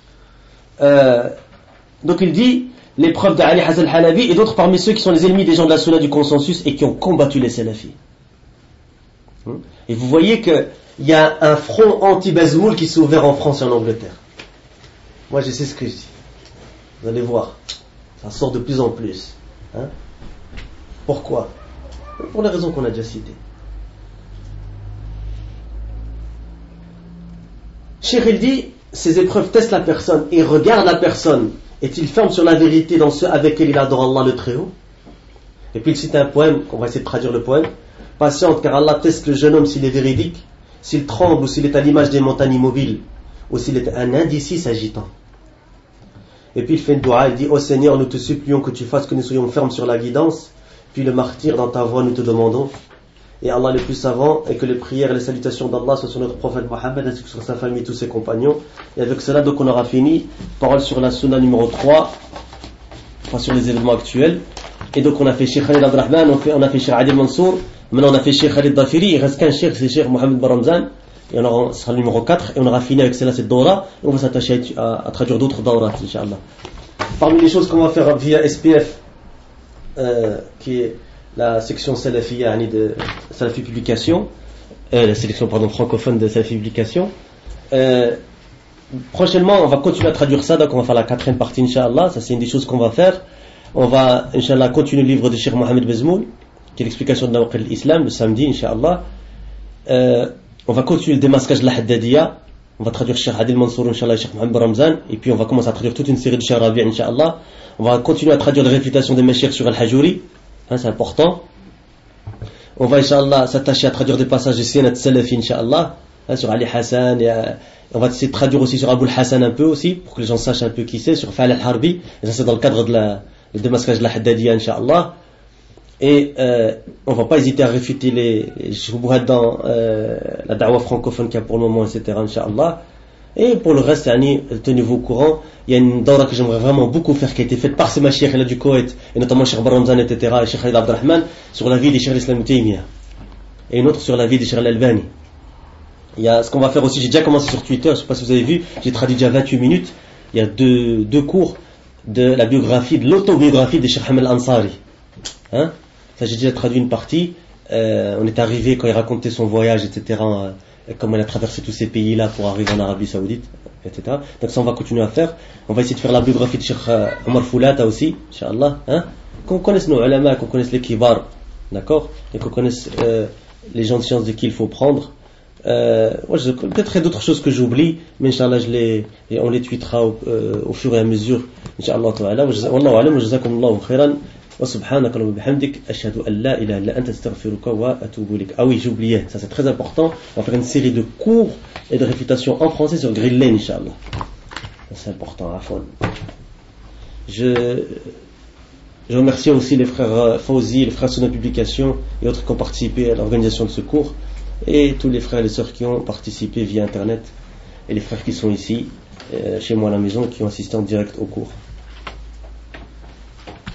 Euh, donc il dit l'épreuve d'Ali Hassan al-Halabi et d'autres parmi ceux qui sont les ennemis des gens de la sunna du consensus et qui ont combattu les salafis. Hmm? Et vous voyez qu'il y a un front anti-Bazmoul qui s'est ouvert en France et en Angleterre. Moi je sais ce que je dis. Vous allez voir, ça sort de plus en plus. Hein? Pourquoi? Pour les raisons qu'on a déjà citées. Cheikh il dit, ces épreuves testent la personne et regardent la personne. Est-il ferme sur la vérité dans ce avec lequel il adore Allah le Très-Haut? Et puis il cite un poème, qu'on va essayer de traduire le poème. Patiente car Allah teste le jeune homme s'il est véridique, s'il tremble ou s'il est à l'image des montagnes immobiles, ou s'il est un indécis s'agitant. et puis il fait une dua, il dit ô Seigneur, nous te supplions que tu fasses que nous soyons fermes sur la guidance, puis le martyr dans ta voie nous te demandons. Et Allah le plus savant, et que les prières et les salutations d'Allah soient sur notre prophète Mohammed ainsi que sur sa famille et tous ses compagnons. Et avec cela donc on aura fini. Parole sur la sunna numéro trois, enfin sur les événements actuels. Et donc on a fait Cheikh Khalid Abdrahman, on, fait, on a fait Cheikh Adil Mansour, maintenant on a fait Cheikh Khalid Dafiri, il reste qu'un Cheikh, c'est Cheikh Mohamed Baramzan, et on aura, ce sera le numéro quatre, et on aura fini avec cela cette Dora, et on va s'attacher à, à, à traduire d'autres Daurat, Inch'Allah. Parmi les choses qu'on va faire via S P F, euh, qui est la section Salafi, de Salafi Publication, euh, la sélection pardon, francophone de Salafi Publication, euh, prochainement on va continuer à traduire ça, donc on va faire la quatrième partie Inch'Allah, ça c'est une des choses qu'on va faire. On va, Inch'Allah, continuer le livre de Cheikh Mohamed Bezmoul, qui est l'explication de Nawaqid al-Islam, le samedi, Inch'Allah. Euh, on va continuer le démasquage de la Haddadiyya. On va traduire Cheikh Adil Mansour, Inch'Allah, et Cheikh Mohamed Baramzan. Et puis on va commencer à traduire toute une série de Cheikh Rabi', Inch'Allah. On va continuer à traduire les réfutations des Meshayikh sur Al-Hajuri. Hein, c'est important. On va, Inch'Allah, s'attacher à traduire des passages de Sinat Salafi, Inch'Allah. Hein, sur Ali Hassan. Et, euh, on va essayer de traduire aussi sur Abul Hassan un peu aussi, pour que les gens sachent un peu qui c'est, sur Fa'al al-Harbi. Et ça, c'est dans le cadre de la, le démasquage de la Haddadiyya, Inch'Allah. Et euh, on ne va pas hésiter à réfuter les, les shubuhat dans euh, la da'wa francophone qu'il y a pour le moment, et cetera, Inch'Allah. Et pour le reste, yani, tenez-vous au courant. Il y a une dawra que j'aimerais vraiment beaucoup faire, qui a été faite par ces mashayikh là du Koweït, et notamment Cheikh Baramzan, et cetera, et Cheikh Khalid Abdrahman, sur la vie des Cheikh l'Islam Taymiyyah. Et une autre sur la vie des Cheikh Al-Albani. Il y a ce qu'on va faire aussi, j'ai déjà commencé sur Twitter, je ne sais pas si vous avez vu, j'ai traduit déjà vingt-huit minutes. Il y a deux, deux cours de la biographie, de l'autobiographie de Cheikh Hamel Ansari. Hein? Ça, j'ai déjà traduit une partie. Euh, on est arrivé quand il racontait son voyage, et cetera. Euh, comment il a traversé tous ces pays-là pour arriver en Arabie Saoudite, et cetera. Donc ça, on va continuer à faire. On va essayer de faire la biographie de Cheikh euh, Omar Foulata aussi, Inch'Allah. Hein? Qu'on connaisse nos ulama, qu'on connaisse les kibar, d'accord? Et qu'on connaisse euh, les gens de science de qui il faut prendre. Euh, ouais, peut-être d'autres choses que j'oublie, mais Inch'Allah, je les, et on les tweetera au, euh, au fur et à mesure. Inch'Allah ta'ala. Wallahu alam, wa jazakumullahu khairan. Wa subhanaka wa bihamdik. Ashhadu an la ilaha illa anta astaghfiruka wa atubu ilayk. Ah oui, j'oubliais. Ça, c'est très important. On va faire une série de cours et de réfutations en français sur Green Lane, Inch'Allah. C'est important, à fond. Je, je remercie aussi les frères Fawzi, les frères Sunna Publication et autres qui ont participé à l'organisation de ce cours. Et tous les frères et les sœurs qui ont participé via internet, et les frères qui sont ici, euh, chez moi à la maison, qui ont assisté en direct au cours.